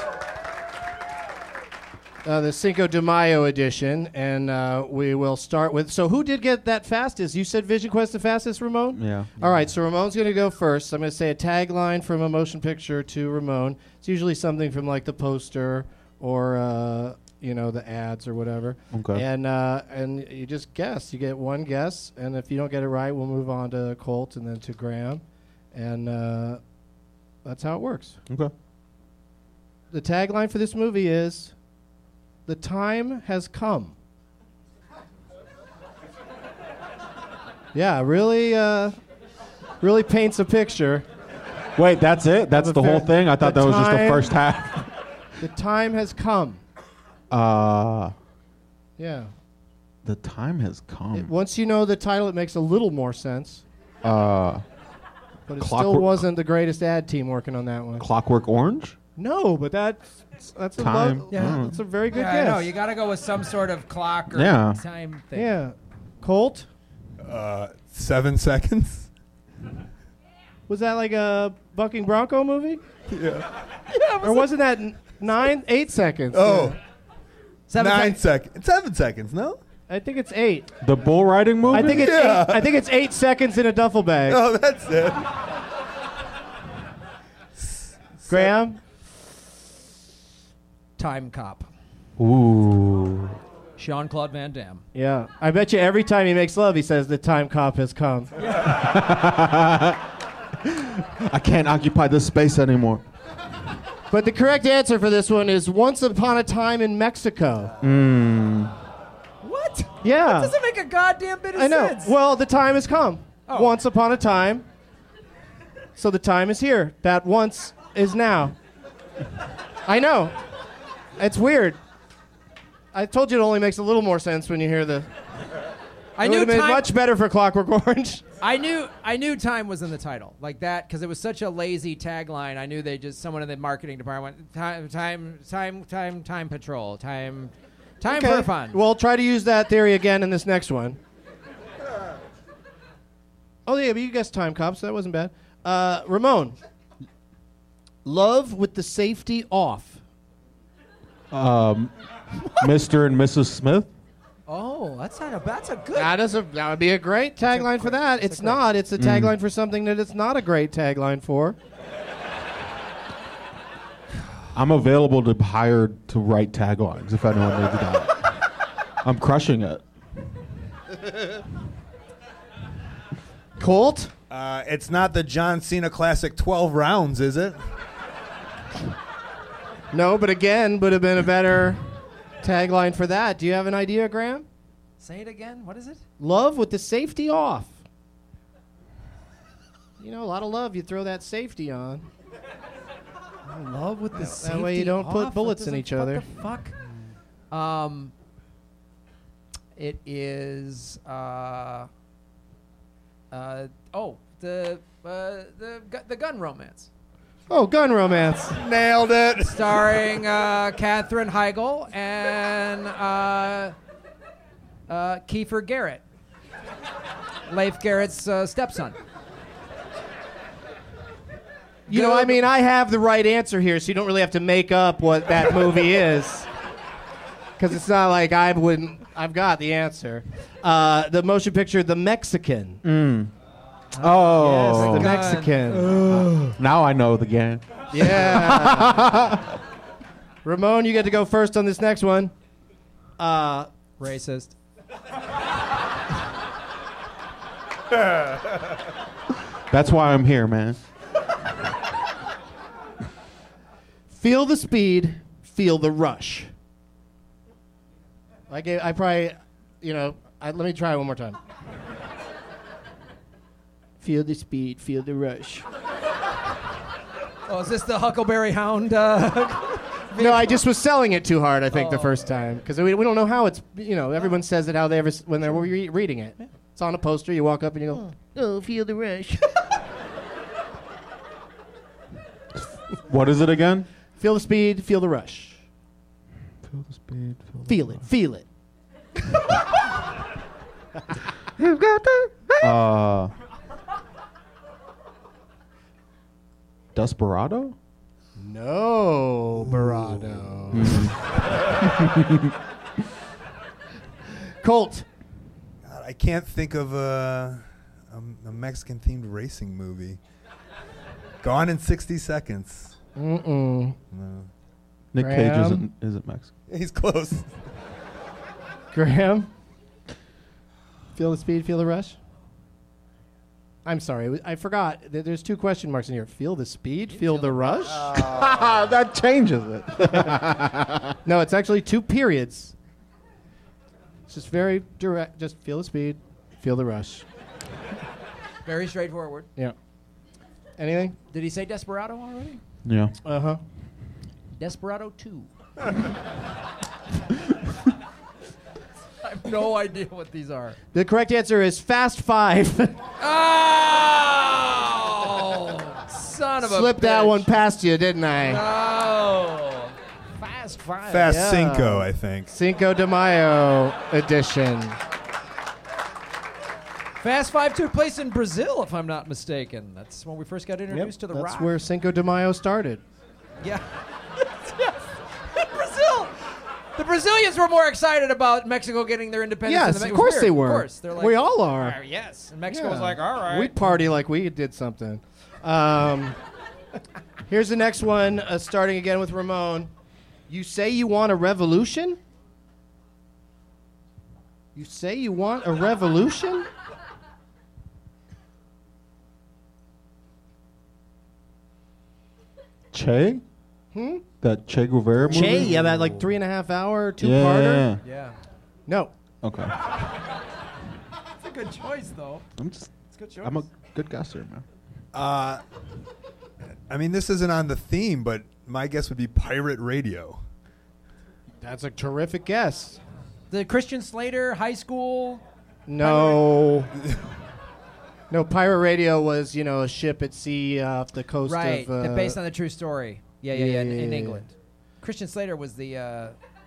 uh, the Cinco de Mayo edition. And uh, we will start with. So, who did get that fastest? You said Vision Quest the fastest, Ramon? Yeah. All right, so Ramon's going to go first. I'm going to say a tagline from a motion picture to Ramon. It's usually something from like the poster or, uh, you know, the ads or whatever. Okay. And uh, and you just guess. You get one guess. And if you don't get it right, we'll move on to Colt and then to Graham. And uh, that's how it works. Okay. The tagline for this movie is, "The time has come." Yeah, really, uh, really paints a picture. Wait, that's it? That's Of the a whole fa- thing? I thought the that was just the time- first half. The time has come. Uh, Yeah. the time has come. It- once you know the title, it makes a little more sense. uh, But it still Clockwork- wasn't the greatest ad team working on that one. Clockwork Orange? No, but that's that's a Time. lo- Yeah. that's a very good Yeah, I guess. know. You got to go with some sort of clock or Yeah. time thing. Yeah. Colt? Uh, seven seconds. Was that like a bucking bronco movie? Yeah. Or wasn't that n- nine, eight seconds? Oh. Seven Nine sec- seconds. Seven seconds, no? I think it's eight. The bull riding movie? I think it's Yeah. eight, I think it's eight seconds in a duffel bag. Oh, that's it. Graham? Time Cop. Ooh. Jean-Claude Van Damme. Yeah. I bet you every time he makes love, he says the time cop has come. I can't occupy this space anymore. But the correct answer for this one is Once Upon a Time in Mexico. Mm. What? Yeah. That doesn't make a goddamn bit of I know. sense. Well, the time has come. Oh. Once upon a time. So the time is here. That once is now. I know. It's weird. I told you it only makes a little more sense when you hear the. I it knew would have been time- much better for Clockwork Orange. I knew I knew time was in the title like that because it was such a lazy tagline. I knew they just someone in the marketing department went time time time time time patrol time time Okay. for fun. Well, try to use that theory again in this next one. Oh yeah, but you guessed Time Cop, so that wasn't bad. Uh, Ramon. Love with the safety off. Um, Mister and Missus Smith? Oh, that's not a that's a good. That is a that would be a great tagline for that. It's not. It's a tagline for something that it's not a great tagline for. I'm available to hire to write taglines if anyone needs that. I'm crushing it. Colt? Uh, it's not the John Cena classic twelve rounds, is it? No, but again, would have been a better tagline for that. Do you have an idea, Graham? Say it again. What is it? Love with the safety off. You know, a lot of love. You throw that safety on. Love with the That safety way you don't off? put That bullets in doesn't- each what other. the fuck? Um. It is. Uh. Uh. Oh, the uh, the gu- the gun romance. Oh, gun romance. Nailed it. Starring uh, Katherine Heigl and uh, uh, Kiefer Garrett, Leif Garrett's uh, stepson. You know, I mean, I have the right answer here, so you don't really have to make up what that movie is. Because it's not like I wouldn't. I've got the answer. Uh, the motion picture, The Mexican. Mm. Oh. Yes, The Mexican. Now I know the game. Yeah. Ramon, you get to go first on this next one. Uh, Racist. That's why I'm here, man. Feel the speed, feel the rush. I gave. I probably, you know. I, let me try it one more time. Feel the speed, feel the rush. Oh, is this the Huckleberry Hound? Uh, No, I just was selling it too hard. I think the Oh. first time because we, we don't know how it's. You know, everyone says it how they ever s- when they're re- reading it. It's on a poster. You walk up and you go, "Oh, feel the rush." What is it again? Feel the speed, feel the rush. Feel the speed. Feel, Feel it, feel it. You've got the. Uh. Desperado? No, Barado. Colt. God, I can't think of a, a, a Mexican-themed racing movie. Gone in sixty seconds. Mm-mm. No. Nick Cage Graham? isn't isn't Mexican. He's close. Graham. Feel the speed, feel the rush. I'm sorry, I forgot. that There's two question marks in here. Feel the speed, feel the rush. That changes it. No, it's actually two periods. It's just very direct. Just feel the speed, feel the rush. very straightforward. Yeah. Anything? Did he say Desperado already? Yeah. Uh huh. Desperado two. I have no idea what these are. The correct answer is Fast Five. Oh, son of a Slipped that bitch. one past you, didn't I? No. Fast Five. Fast Yeah. Cinco, I think. Cinco de Mayo edition. Fast Five took place in Brazil, if I'm not mistaken. That's when we first got introduced Yep, to the that's Rock. where Cinco de Mayo started. Yeah. Brazil. The Brazilians were more excited about Mexico getting their independence. Yes, than the of Me- course weird. they were. Of course, they're like, we all are. "Uh, yes, and Mexico was Yeah. like, all right. We'd party like we did something. Um, here's the next one, uh, starting again with Ramon. You say you want a revolution? You say you want a revolution? Che? Hmm? That Che Guevara movie? Che, yeah, that like three and a half hour, two-parter. Yeah. Yeah. No. Okay. It's a good choice, though. I'm just. It's a good choice. I'm a good guesser, man. Uh, I mean, this isn't on the theme, but my guess would be pirate radio. That's a terrific guess. The Christian Slater High School. No. No, pirate radio was, you know, a ship at sea off the coast Right, of... Uh, based on the true story. Yeah, yeah, yeah, in, in yeah. England. Christian Slater was the uh,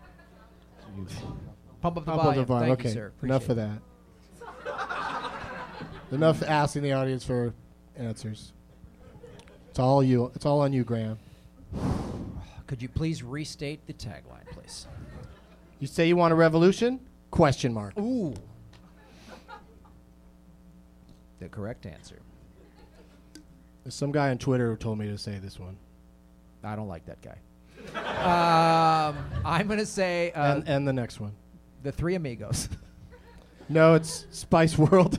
pump up the Pump volume. up the volume. Thank Okay, you, sir. enough Appreciate of that. Enough asking the audience for answers. It's all you. It's all on you, Graham. Could you please restate the tagline, please? You say you want a revolution? Question mark. Ooh. The correct answer. There's some guy on Twitter who told me to say this one. I don't like that guy. um, I'm going to say... Uh, and, and the next one. The Three Amigos. No, it's Spice World.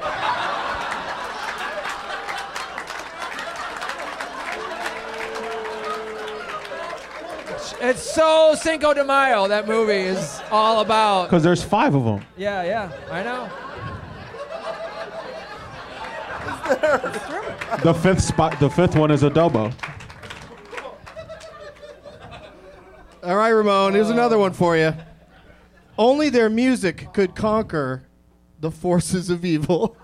It's so Cinco de Mayo, that movie is all about. Because there's five of them. Yeah, yeah, I know. The fifth spot. The fifth one is adobo. All right, Ramon, here's another one for you. Only their music could conquer the forces of evil.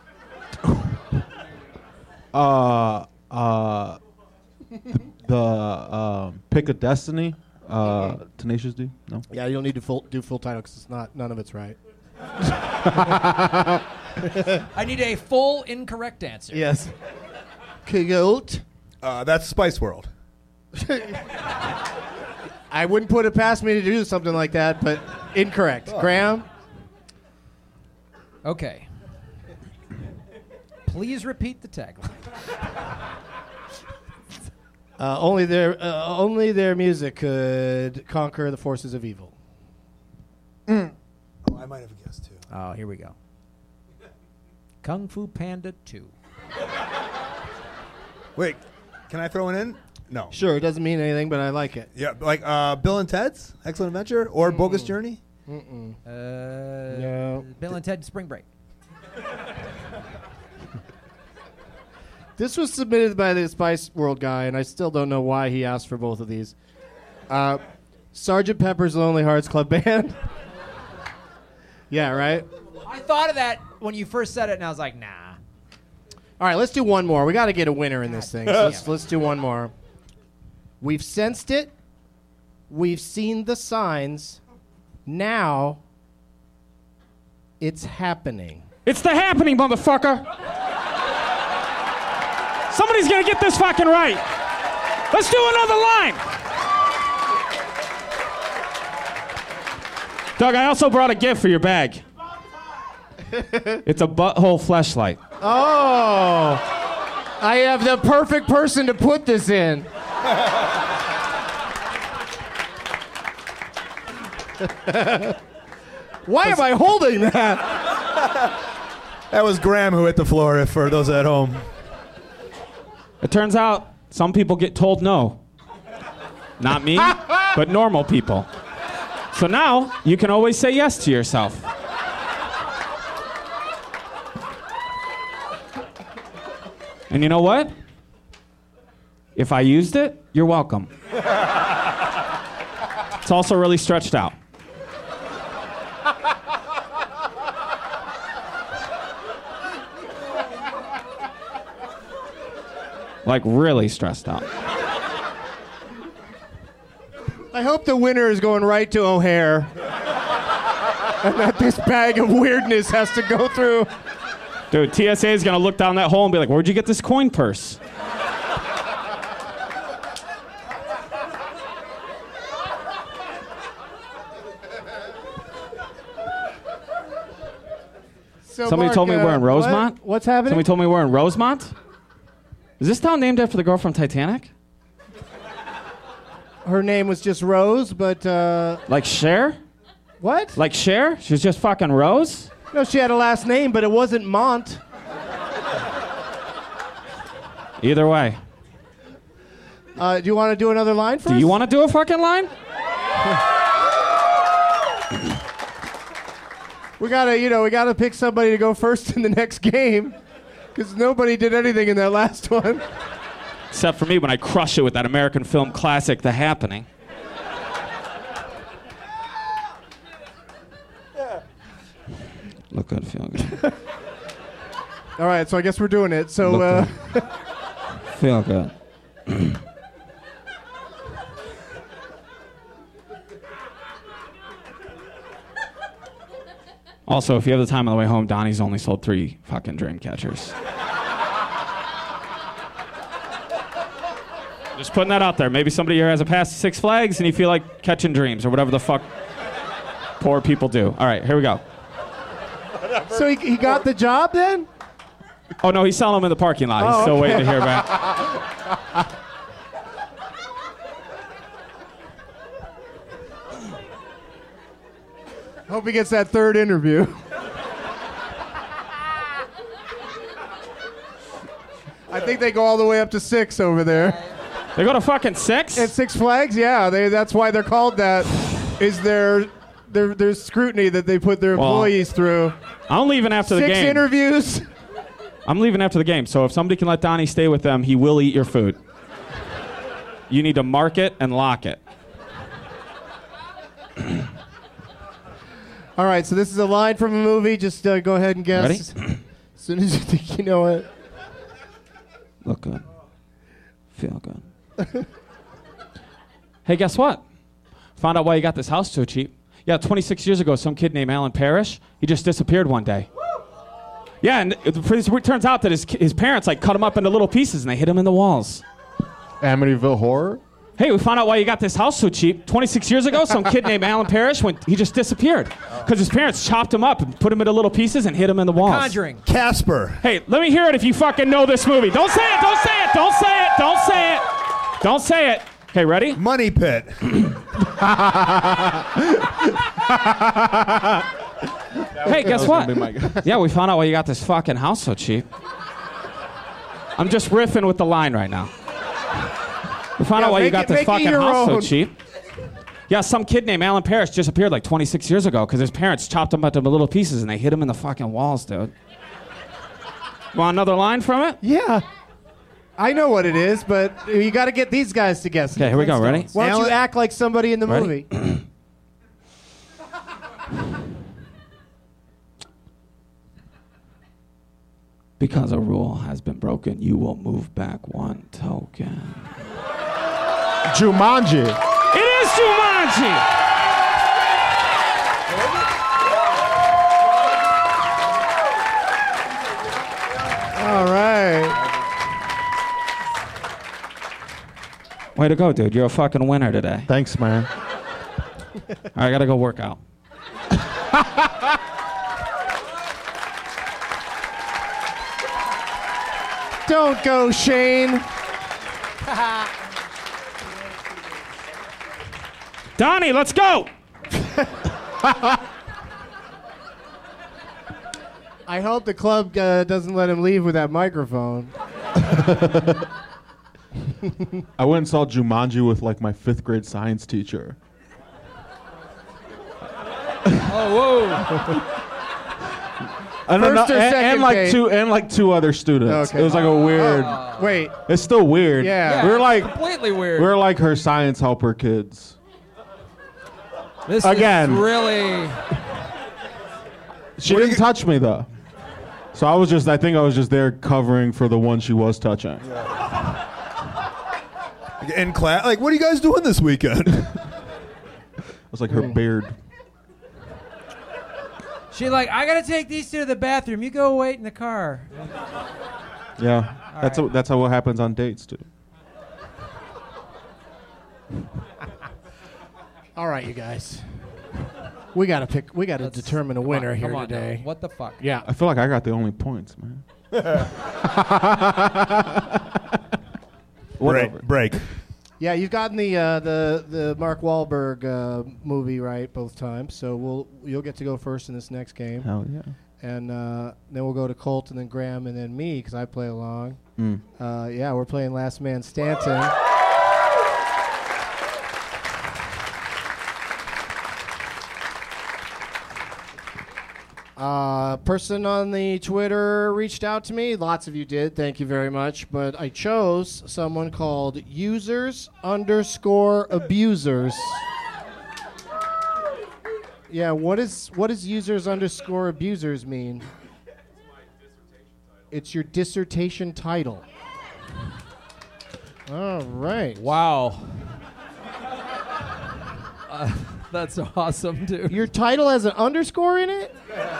Uh, uh, the, the um, Pick of Destiny. Uh, Tenacious D. No. Yeah, you don't need to full, do full title because it's not. None of it's right. I need a full incorrect answer. Yes. Coyote. Uh, that's Spice World. I wouldn't put it past me to do something like that, but incorrect. Oh. Graham? Okay. Please repeat the tagline. Uh, only their uh, only their music could conquer the forces of evil. Oh, I might have guessed too. Oh, here we go. Kung Fu Panda two. Wait, can I throw one in? No. Sure, it doesn't mean anything, but I like it. Yeah, like uh, Bill and Ted's Excellent Adventure or Bogus Journey. Mm-mm. Uh, No. Bill and Ted Spring Break. This was submitted by the Spice World guy, and I still don't know why he asked for both of these. Uh, Sergeant Pepper's Lonely Hearts Club Band. Yeah, right? I thought of that when you first said it, and I was like, nah. All right, let's do one more. We got to get a winner in this thing. So let's, let's do one more. We've sensed it. We've seen the signs. Now, it's happening. It's the happening, motherfucker. Somebody's gonna get this fucking right. Let's do another line. Doug, I also brought a gift for your bag. It's a butthole fleshlight. Oh, I have the perfect person to put this in. Why am I holding that? That was Graham who hit the floor, for those at home. It turns out some people get told no. Not me, but normal people. So now you can always say yes to yourself. And you know what? If I used it, you're welcome. It's also really stretched out. Like really stressed out. I hope the winner is going right to O'Hare. And that this bag of weirdness has to go through Dude, T S A is going to look down that hole and be like, where'd you get this coin purse? So Somebody Mark, told me uh, we're in Rosemont. what- What's happening? Somebody told me we're in Rosemont. Is this town named after the girl from Titanic? Her name was just Rose, but uh, Like Cher? what? Like Cher? She's just fucking Rose? No, she had a last name, but it wasn't Mont. Either way. Uh, do you want to do another line for Do us? you want to do a fucking line? We gotta, you know, we gotta pick somebody to go first in the next game, because nobody did anything in that last one. Except for me when I crush it with that American film classic, The Happening. Look good, feel good. All right, so I guess we're doing it. So, Look uh, Feel good. Also, if you have the time on the way home, Donnie's only sold three fucking dream catchers. Just putting that out there. Maybe somebody here has a pass to Six Flags and you feel like catching dreams or whatever the fuck poor people do. All right, here we go. so he, he got the job then? Oh, no, he's selling them in the parking lot. He's Oh, still okay. waiting to hear back. Hope he gets that third interview. I think they go all the way up to six over there. They go to fucking six? At Six Flags, yeah. They, that's why they're called that. Is their their their scrutiny that they put their Well, employees through. I'm leaving after the Six game. interviews. I'm leaving after the game, so if somebody can let Donnie stay with them, he will eat your food. You need to mark it and lock it. All right, so this is a line from a movie. Just uh, go ahead and guess. Ready? As soon as you think you know it. Look good. Feel good. Hey, guess what? Found out why you got this house so cheap. Yeah, twenty-six years ago, some kid named Alan Parrish, he just disappeared one day. Yeah, and it, it turns out that his, his parents like cut him up into little pieces and they hit him in the walls. Amityville Horror? Hey, we found out why you got this house so cheap. twenty-six years ago, some kid named Alan Parrish, went, he just disappeared. Because his parents chopped him up and put him into little pieces and hit him in the walls. Conjuring. Casper. Hey, let me hear it if you fucking know this movie. Don't say it, don't say it, don't say it, don't say it. Don't say it. Okay, ready? Money Pit. Hey, guess was what? gonna be my guess. Yeah, we found out why you got this fucking house so cheap. I'm just riffing with the line right now. We found Yeah, out why you make got it- this make it fucking your house so own. cheap. Yeah, some kid named Alan Parrish disappeared like twenty-six years ago because his parents chopped him up into little pieces and they hit him in the fucking walls, dude. Want another line from it? Yeah. I know what it is, but you got to get these guys to guess. Okay, here we go. Ready? Why don't you Alan- act like somebody in the Ready? movie? Because a rule has been broken, you will move back one token. Jumanji. It is Jumanji! All right. Way to go, dude. You're a fucking winner today. Thanks, man. All right, I gotta go work out. Don't go, Shane. Donnie, let's go! I hope the club uh, doesn't let him leave with that microphone. I went and saw Jumanji with like my fifth grade science teacher. Oh, whoa. And, First ano- or and, second and like grade? two and like two other students. Okay. It was like a weird. Wait. It's still weird. Yeah. we were like Completely weird. we were like her science helper kids. This Again. is really. She didn't touch me though, so I was just I think I was just there covering for the one she was touching. In class, like, what are you guys doing this weekend? It was like her beard. She like, I gotta take these two to the bathroom. You go wait in the car. Yeah, All that's right. a, that's how what happens on dates too. All right, you guys. We gotta pick. We gotta Let's- determine a come winner on, here come on now. today. What the fuck? Yeah. I feel like I got the only points, man. Whatever. Break. Yeah, you've gotten the uh, the the Mark Wahlberg uh, movie right both times, so we'll you'll get to go first in this next game. Hell yeah. And uh, then we'll go to Colt and then Graham and then me because I play along. Mm. Uh, yeah, we're playing Last Man Stanton. Uh, person on the Twitter reached out to me. Lots of you did. Thank you very much. But I chose someone called users underscore abusers. Yeah, what is what does users underscore abusers mean? It's your dissertation title. All right. Wow. Uh, that's awesome, dude. Your title has an underscore in it?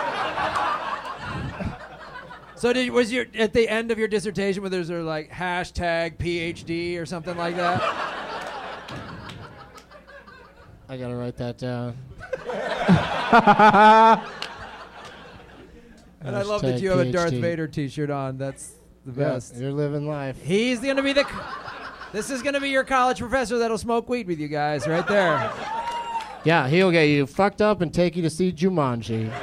So did was your at the end of your dissertation, where there's a, like hashtag PhD or something like that? I gotta write that down. And I love that Hashtag you have a Darth PhD. Vader T-shirt on. That's the Yeah, best. you're living life. He's gonna be the. This is gonna be your college professor that'll smoke weed with you guys right there. Yeah, he'll get you fucked up and take you to see Jumanji.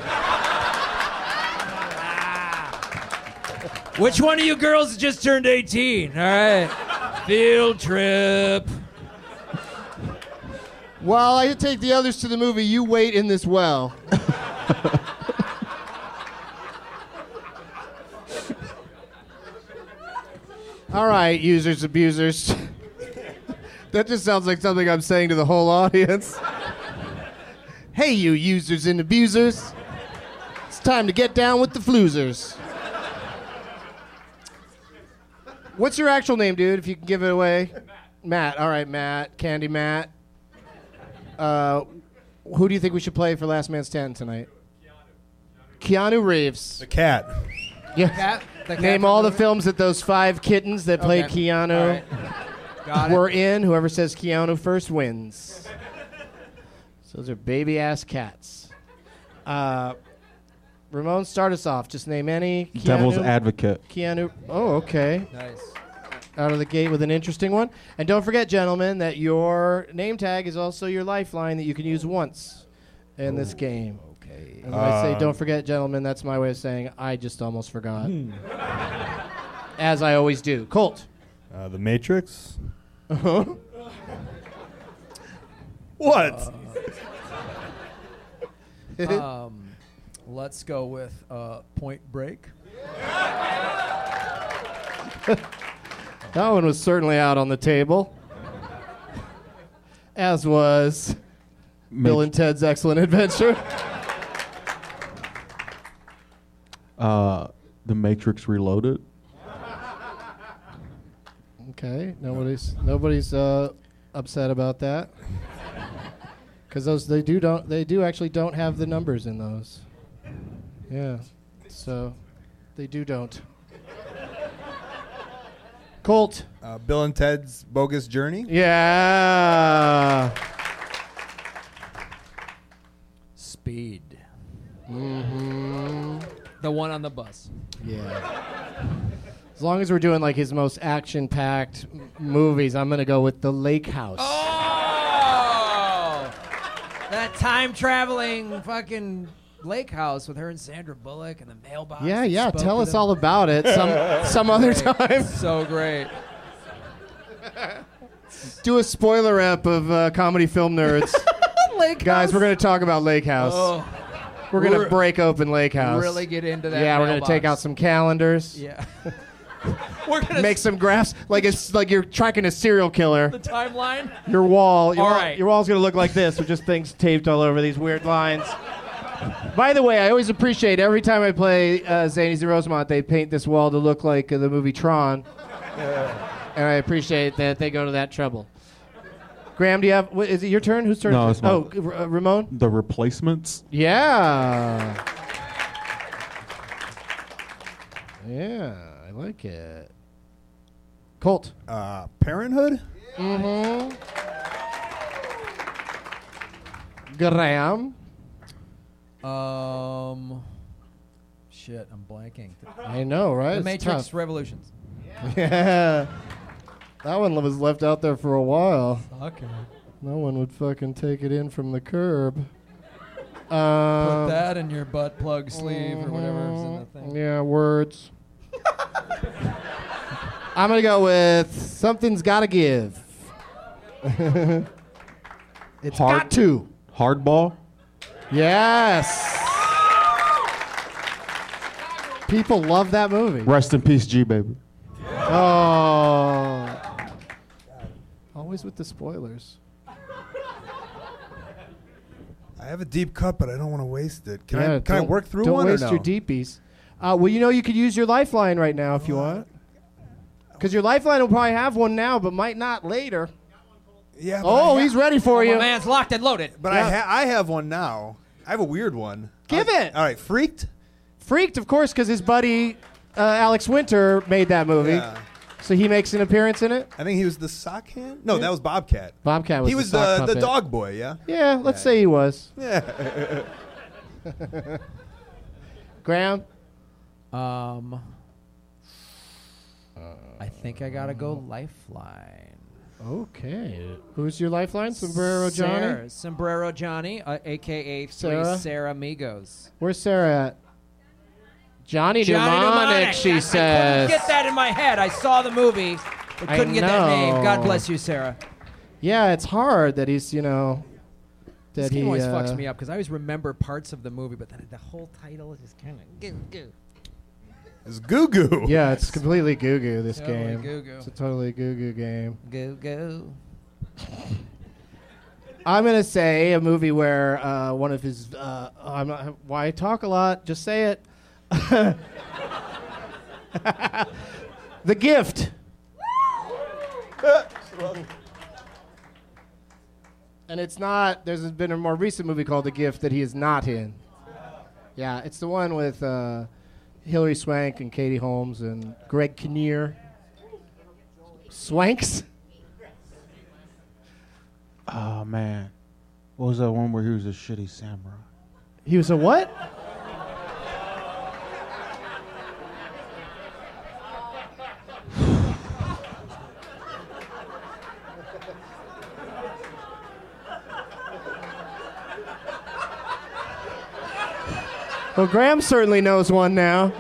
Which one of you girls just turned eighteen? All right. Field trip. While I take the others to the movie, you wait in this well. All right, users, abusers. That just sounds like something I'm saying to the whole audience. Hey, you users and abusers. It's time to get down with the floozers. What's your actual name, dude, if you can give it away? Matt. Matt. All right, Matt. Candy Matt. Uh, who do you think we should play for Last Man Standing tonight? Keanu. Keanu Reeves. The cat. Yeah. Cat? The cat Name from all the the movie? films that those five kittens that played Okay. Keanu All right. Got it. were in. Whoever says Keanu first wins. So those are baby-ass cats. Uh, Ramon, start us off. Just name any. Keanu, Devil's advocate. Keanu. Oh, okay. Nice. Out of the gate with an interesting one. And don't forget, gentlemen, that your name tag is also your lifeline that you can use once in this game. Okay. And when I say Um, don't forget, gentlemen, that's my way of saying I just almost forgot. As I always do. Colt. Uh, the Matrix. Uh-huh. What? Um, let's go with uh, Point Break. That one was certainly out on the table. As was Bill and Ted's Excellent Adventure. Uh, The Matrix Reloaded. Okay, nobody's nobody's uh, upset about that. Because those they do don't they do actually don't have the numbers in those. Yeah, so they do don't. Colt. Uh, Bill and Ted's Bogus Journey. Yeah. Speed. Mm-hmm. The one on the bus. Yeah. As long as we're doing like his most action-packed m- movies, I'm gonna go with The Lake House. Oh! That time-traveling fucking lake house with her and Sandra Bullock and the mailbox. Yeah, that yeah. spoke Tell to us them. all about it some some other Great. time. So great. Do a spoiler ep of uh, Comedy Film Nerds. Lake Guys, House. we're going to talk about Lake House. Oh. We're going to We're- break open Lake House. Really get into that. Yeah, we're going to mailbox. take out some calendars. Yeah. We're gonna Make some graphs like it's like you're tracking a serial killer. the timeline. Your wall, your, All wall- right. your wall's gonna look like this with just things taped all over these weird lines. By the way, I always appreciate every time I play uh, Zanies and Rosemont, they paint this wall to look like uh, the movie Tron, and I appreciate that they go to that trouble. Graham, do you have? What, is it your turn? Whose turn? No, is it's it? mine. Oh, R- uh, Ramon. The Replacements. Yeah. like it. Colt. Uh, Parenthood? Mm-hmm. Graham. Um, shit, I'm blanking. I know, right? The It's Matrix tough. Revolutions. Yeah. That one was left out there for a while. Okay. No one would fucking take it in from the curb. Put Um, that in your butt plug sleeve or whatever's in the thing. Yeah, words. I'm gonna go with Something's Gotta Give. It's Hard- got to. Hardball. Yes. People love that movie. Rest in peace, G baby. Oh. Always with the spoilers. I have a deep cut, but I don't want to waste it. Can Yeah, I can I don't- work through don't one or waste no? your deepies. Uh, well, you know you could use your lifeline right now if you want. Because your lifeline will probably have one now, but might not later. Yeah. but Oh, I ha- he's ready for Oh, you. my man's locked and loaded. But I ha- I have one now. I have a weird one. Give I- it. All right, Freaked. Freaked, of course, because his buddy uh, Alex Winter made that movie. Yeah. So he makes an appearance in it. I think he was the sock hand. No, that was Bobcat. Bobcat was he the was sock the, the puppet. dog boy. Yeah. Yeah, let's say he was. Yeah. Graham? Um, I think I gotta go Lifeline. Okay. Who's your lifeline? Sombrero Johnny? Sarah, Sombrero Johnny, uh, a k a. Sarah? Sarah? Sarah Migos. Where's Sarah at? Johnny, Johnny Mnemonic, Mnemonic. she I, says. I couldn't get that in my head. I saw the movie, but I couldn't get that name. God know. bless you, Sarah. Yeah, it's hard that he's, you know, that This he game always uh, fucks me up because I always remember parts of the movie, but then the whole title is just kind of goo goo. It's Goo Goo. Yeah, it's completely goo goo, this Totally game. goo-goo. It's a totally goo goo game. Goo goo. I'm going to say a movie where uh, one of his. Uh, I'm not, why talk a lot? Just say it. The Gift. And it's not. There's been a more recent movie called The Gift that he is not in. Yeah, it's the one with uh, Hilary Swank and Katie Holmes and Greg Kinnear. Swanks? Oh man, what was that one where he was a shitty samurai? He was a what? Well, Graham certainly knows one now.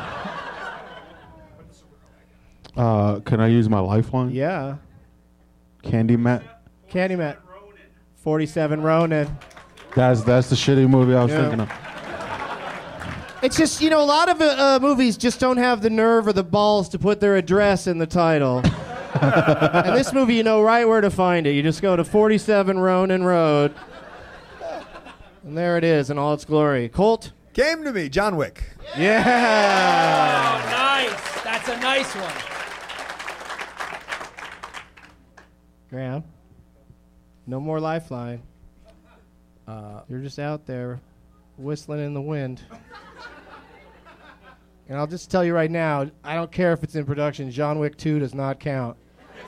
Uh, can I use my lifeline? Yeah. Candy Matt. Candyman. forty-seven Ronin. That's that's the shitty movie I was Yeah. thinking of. It's just, you know, a lot of uh, uh, movies just don't have the nerve or the balls to put their address in the title. And this movie, you know right where to find it. You just go to forty-seven Ronin Road. And there it is in all its glory. Colt? Came to me, John Wick. Yeah. Oh, nice. That's a nice one. Graham? No more lifeline. Uh, You're just out there whistling in the wind. And I'll just tell you right now, I don't care if it's in production. John Wick two does not count.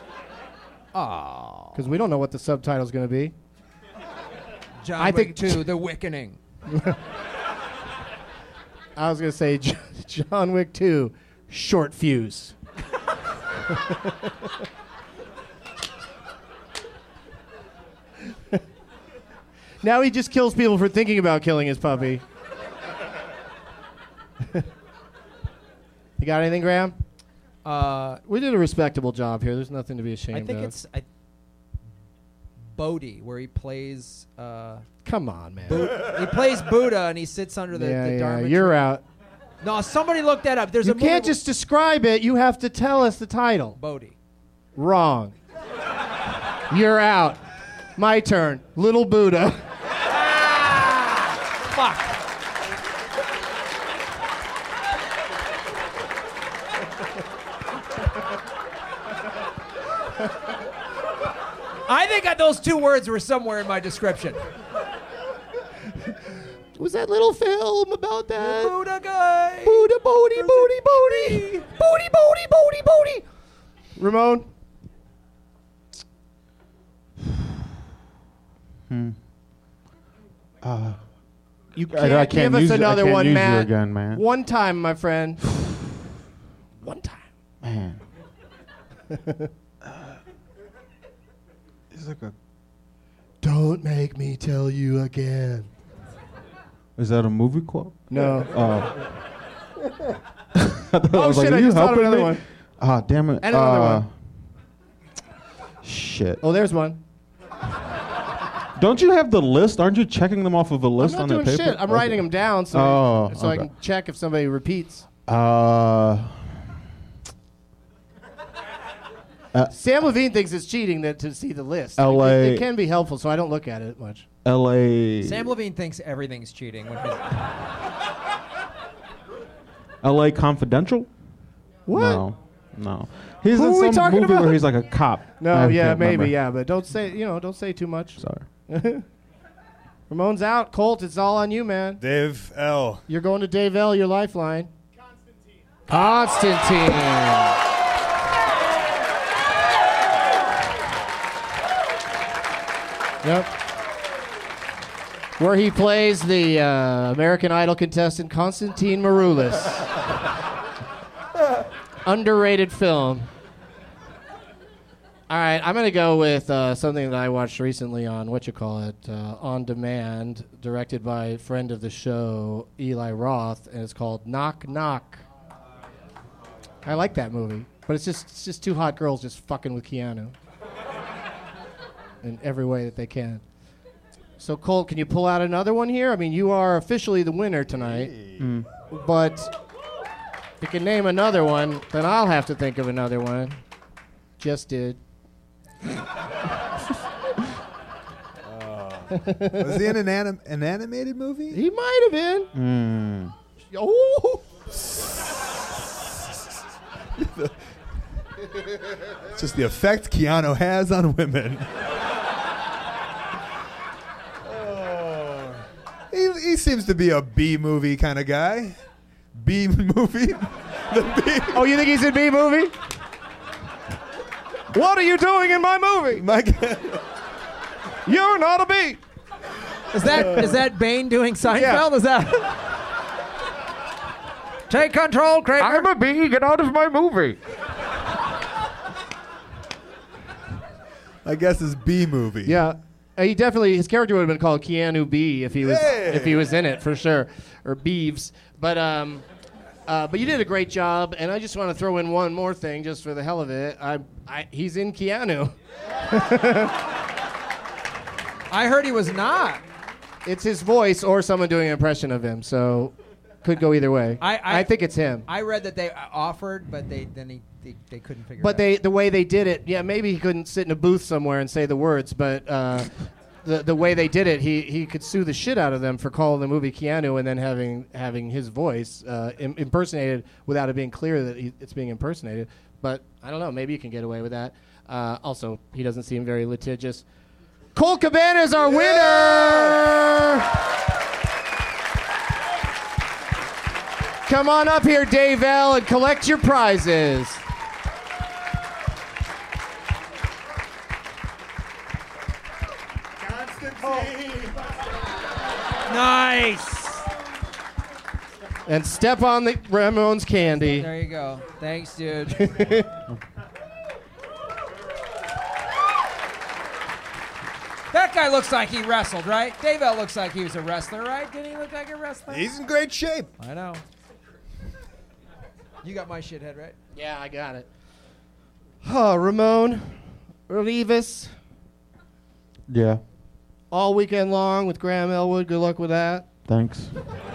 Oh. Because we don't know what the subtitle's going to be. John I Wick think- two, The Wickening. I was going to say J- John Wick two, Short Fuse. Now he just kills people for thinking about killing his puppy. You got anything, Graham? Uh, We did a respectable job here. There's nothing to be ashamed I think of. it's I, Bodhi, where he plays. Uh, Come on, man. Bu- he plays Buddha, and he sits under the, yeah, the yeah, Dharma you're tree. out. No, somebody look that up. There's You a movie can't w- just describe it. You have to tell us the title. Bodhi. Wrong. You're out. My turn. Little Buddha. Fuck. I think that those two words were somewhere in my description. was that little film about that? Buddha guy. Buddha, booty, booty, booty. Booty, booty, booty, booty. Ramon? Hmm. Uh, You I- can't I can't give us use it- I another can't one, use you Matt. again, man. One time, my friend. One time. Man. uh, it's like a. Don't make me tell you again. Is that a movie quote? No. Oh. I thought- I Oh, was shit, like, I are you just thought of helping another me? one. Ah, damn it. And another uh, one. Shit. Oh, there's one. Don't you have the list? Aren't you checking them off of a list I'm on not the doing paper? shit. I'm Okay. writing them down so, Oh, I, so I okay. can check if somebody repeats. Uh, uh, Sam Levine thinks it's cheating that, to see the list. L A It, it can be helpful, so I don't look at it much. L A Sam Levine thinks everything's cheating. When he's L A Confidential? What? No, no. He's Who in are we some talking movie about? where he's like a cop. No, I yeah, can't maybe, remember. yeah, but don't say, you know, don't say too much. Sorry. Ramon's out. Colt, it's all on you, man. Dave L. You're going to Dave L, your lifeline. Constantine. Constantine. Yep. Where he plays the uh, American Idol contestant Constantine Maroulis. Underrated film. All right, I'm going to go with uh, something that I watched recently on, what you call it, uh, On Demand, directed by a friend of the show, Eli Roth, and it's called Knock Knock. I like that movie, but it's just it's just two hot girls just fucking with Keanu in every way that they can. So, Colt, can you pull out another one here? I mean, you are officially the winner tonight, Mm. but if you can name another one, then I'll have to think of another one. Just did. Was he in an, anim- an animated movie? He might have been. Mm. Oh. It's just the effect Keanu has on women. Oh. He, he seems to be a B movie kind of guy. B movie? The B. Oh, you think he's in B movie? What are you doing in my movie? My God. You're not a B. Is that is that Bane doing Seinfeld? Yeah. Is that? Take control, Kramer. I'm a B. Get out of my movie. I guess it's B movie. Yeah. Uh, he definitely, his character would have been called Keanu B if he was Hey. if he was in it for sure, or Beeves. But um, uh, but you did a great job, and I just want to throw in one more thing just for the hell of it. I, I he's in Keanu. I heard he was not. It's his voice or someone doing an impression of him, so could go either way. I I, I think it's him. I read that they offered, but they then he, they, they couldn't figure. But it out. they, the way they did it, yeah, maybe he couldn't sit in a booth somewhere and say the words, but uh, the the way they did it, he, he could sue the shit out of them for calling the movie Keanu and then having having his voice uh, im- impersonated without it being clear that he, it's being impersonated. But I don't know, maybe you can get away with that. Uh, also, he doesn't seem very litigious. Colt Cabana is our winner! Come on up here, Dave L., and collect your prizes. Nice. And step on the Ramones candy. There you go. Thanks, dude. That guy looks like he wrestled, right? Dave L looks like he was a wrestler, right? Didn't he look like a wrestler? He's in great shape. I know. You got my shithead, right? Yeah, I got it. Oh, Ramon Rivas, Yeah. all weekend long with Graham Elwood. Good luck with that. Thanks.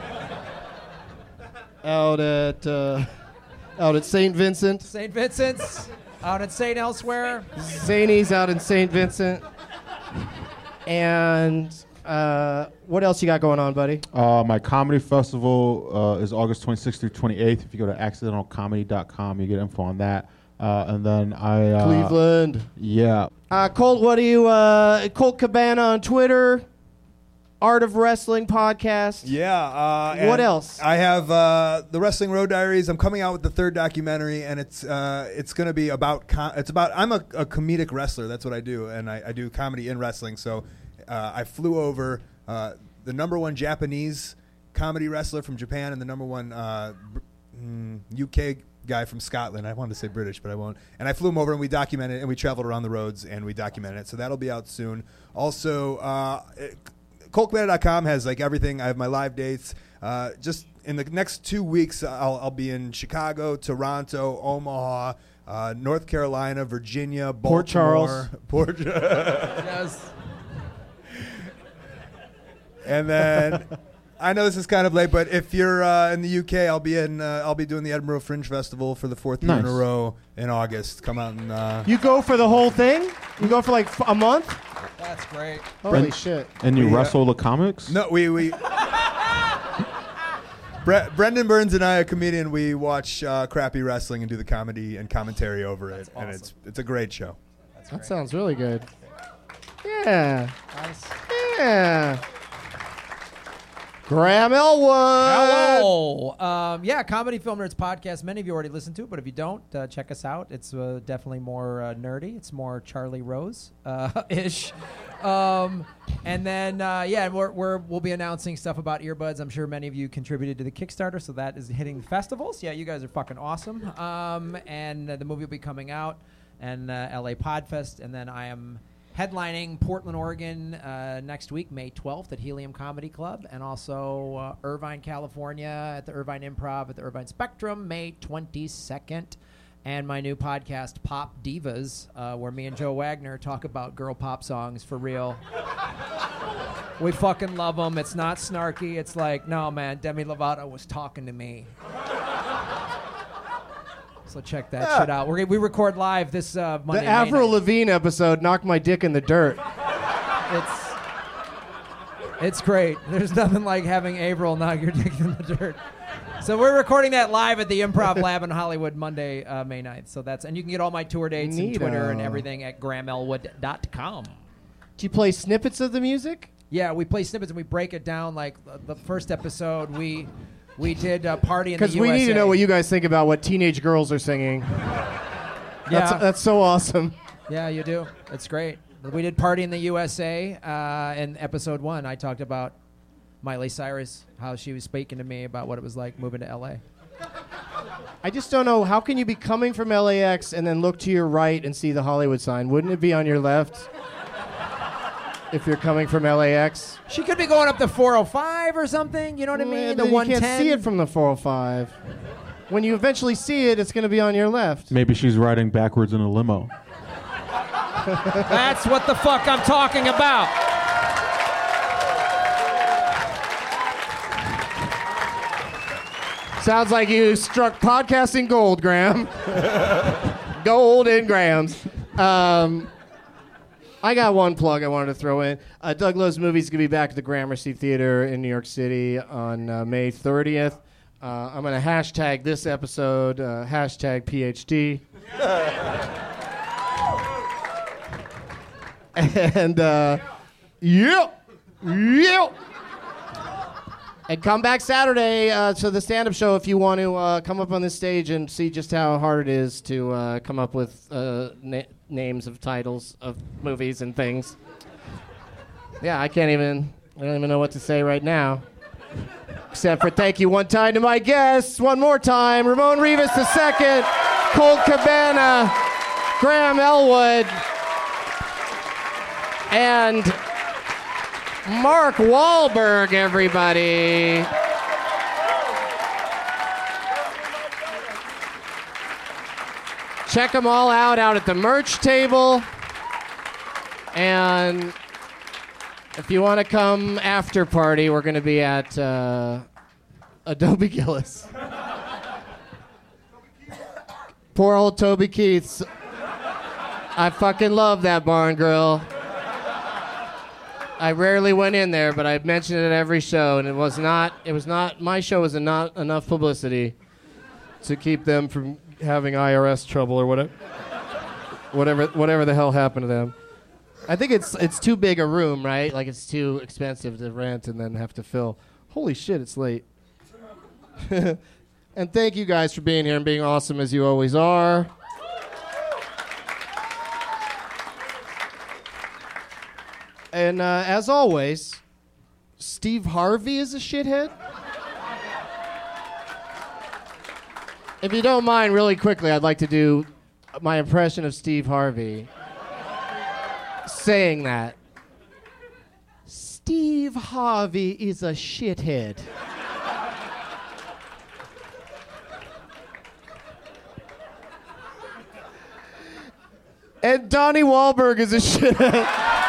Out at uh, out at Saint Vincent. Saint Vincent's, out at Saint Elsewhere. Zanies out in Saint Vincent. And uh, what else you got going on, buddy? Uh, my comedy festival uh, is August twenty-sixth through twenty-eighth. If you go to accidental comedy dot com, you get info on that. Uh, and then I... Uh, Cleveland. Yeah. Uh, Colt, what do you... Uh, Colt Cabana on Twitter. Art of Wrestling podcast. Yeah. Uh, What and else? I have uh, the Wrestling Road Diaries. I'm coming out with the third documentary, and it's uh, it's going to be about com- it's about I'm a, a comedic wrestler. That's what I do, and I, I do comedy in wrestling. So uh, I flew over uh, the number one Japanese comedy wrestler from Japan and the number one uh, mm, U K guy from Scotland. I wanted to say British, but I won't. And I flew him over, and we documented it, and we traveled around the roads, and we documented it. So that'll be out soon. Also, uh, Colt Cabana dot com has like everything. I have my live dates. Uh, just in the next two weeks, I'll, I'll be in Chicago, Toronto, Omaha, uh, North Carolina, Virginia, Baltimore. Port Charles. Port Yes. And then I know this is kind of late, but if you're uh, in the U K, I'll be in. Uh, I'll be doing the Edinburgh Fringe Festival for the fourth year in Nice. a row in August. Come out and uh, You go for the whole thing? You go for like f- a month? That's great. Holy And- shit. And you We, uh, wrestle the comics? no, we we. Bre- Brendan Burns and I, a comedian, we watch uh, crappy wrestling and do the comedy and commentary over it, and it's it's a great show. That sounds really good. Yeah. Nice. Yeah. Graham Elwood. Hello. Um, yeah, Comedy Film Nerds podcast. Many of you already listened to, but if you don't, uh, check us out. It's uh, definitely more uh, nerdy. It's more Charlie Rose uh, ish. Um, and then uh, yeah, we're, we're we'll be announcing stuff about earbuds. I'm sure many of you contributed to the Kickstarter, so that is hitting festivals. Yeah, you guys are fucking awesome. Um, and uh, the movie will be coming out, and uh, L A Podfest, and then I am headlining Portland, Oregon uh, next week, May twelfth at Helium Comedy Club, and also uh, Irvine, California at the Irvine Improv at the Irvine Spectrum, May twenty-second. And my new podcast, Pop Divas, uh, where me and Joe Wagner talk about girl pop songs for real. We fucking love them. It's not snarky. It's like, no, man, Demi Lovato was talking to me. So check that Yeah. shit out. We're, we record live this uh, Monday. The May Avril night. Lavigne episode knocked my dick in the dirt. It's it's great. There's nothing like having Avril knock your dick in the dirt. So we're recording that live at the Improv Lab in Hollywood Monday, uh, May ninth. So that's and you can get all my tour dates and Neato. Twitter and everything at graham elwood dot com. Do you play snippets of the music? Yeah, we play snippets and we break it down. Like uh, the first episode, we we did a party in the U S A. Because we need to know what you guys think about what teenage girls are singing. Yeah. That's, that's so awesome. Yeah, you do. It's great. We did Party in the U S A uh, in episode one. I talked about Miley Cyrus, how she was speaking to me about what it was like moving to L A. I just don't know, how can you be coming from L A X and then look to your right and see the Hollywood sign? Wouldn't it be on your left if you're coming from L A X? She could be going up the four oh five or something, you know what I mean? Yeah, The but one you ten. can't see it from the four oh five. When you eventually see it, it's going to be on your left. Maybe she's riding backwards in a limo. That's what the fuck I'm talking about. Sounds like you struck podcasting gold, Graham. Gold in grams. Um, I got one plug I wanted to throw in. Uh, Doug Lowe's Movies is going to be back at the Gramercy Theater in New York City on uh, May thirtieth. Uh, I'm going to hashtag this episode, uh, hashtag P H D. And, uh, yep, yep. And come back Saturday uh, to the stand-up show if you want to uh, come up on this stage and see just how hard it is to uh, come up with uh, na- names of titles of movies and things. Yeah, I can't even, I don't even know what to say right now. Except for thank you one time to my guests. One more time, Ramon Rivas the second, Colt Cabana, Graham Elwood, and Mark Wahlberg, everybody. Check them all out out at the merch table. And if you want to come after party, we're going to be at uh, Adobe Gillis. Poor old Toby Keith's. I fucking love that bar and grill. I rarely went in there, but I mentioned it at every show, and it was not. It was not. My show was not enough publicity to keep them from having I R S trouble or whatever. Whatever, whatever the hell happened to them. I think it's it's too big a room, right? Like it's too expensive to rent and then have to fill. Holy shit, it's late. And thank you guys for being here and being awesome as you always are. And uh, as always, Steve Harvey is a shithead. If you don't mind, really quickly, I'd like to do my impression of Steve Harvey saying that. Steve Harvey is a shithead. And Donnie Wahlberg is a shithead.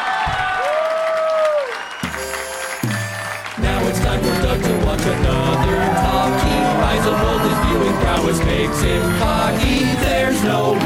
Now it's time for Doug to watch another talkie. Rise of boldness, viewing prowess makes him cocky. There's no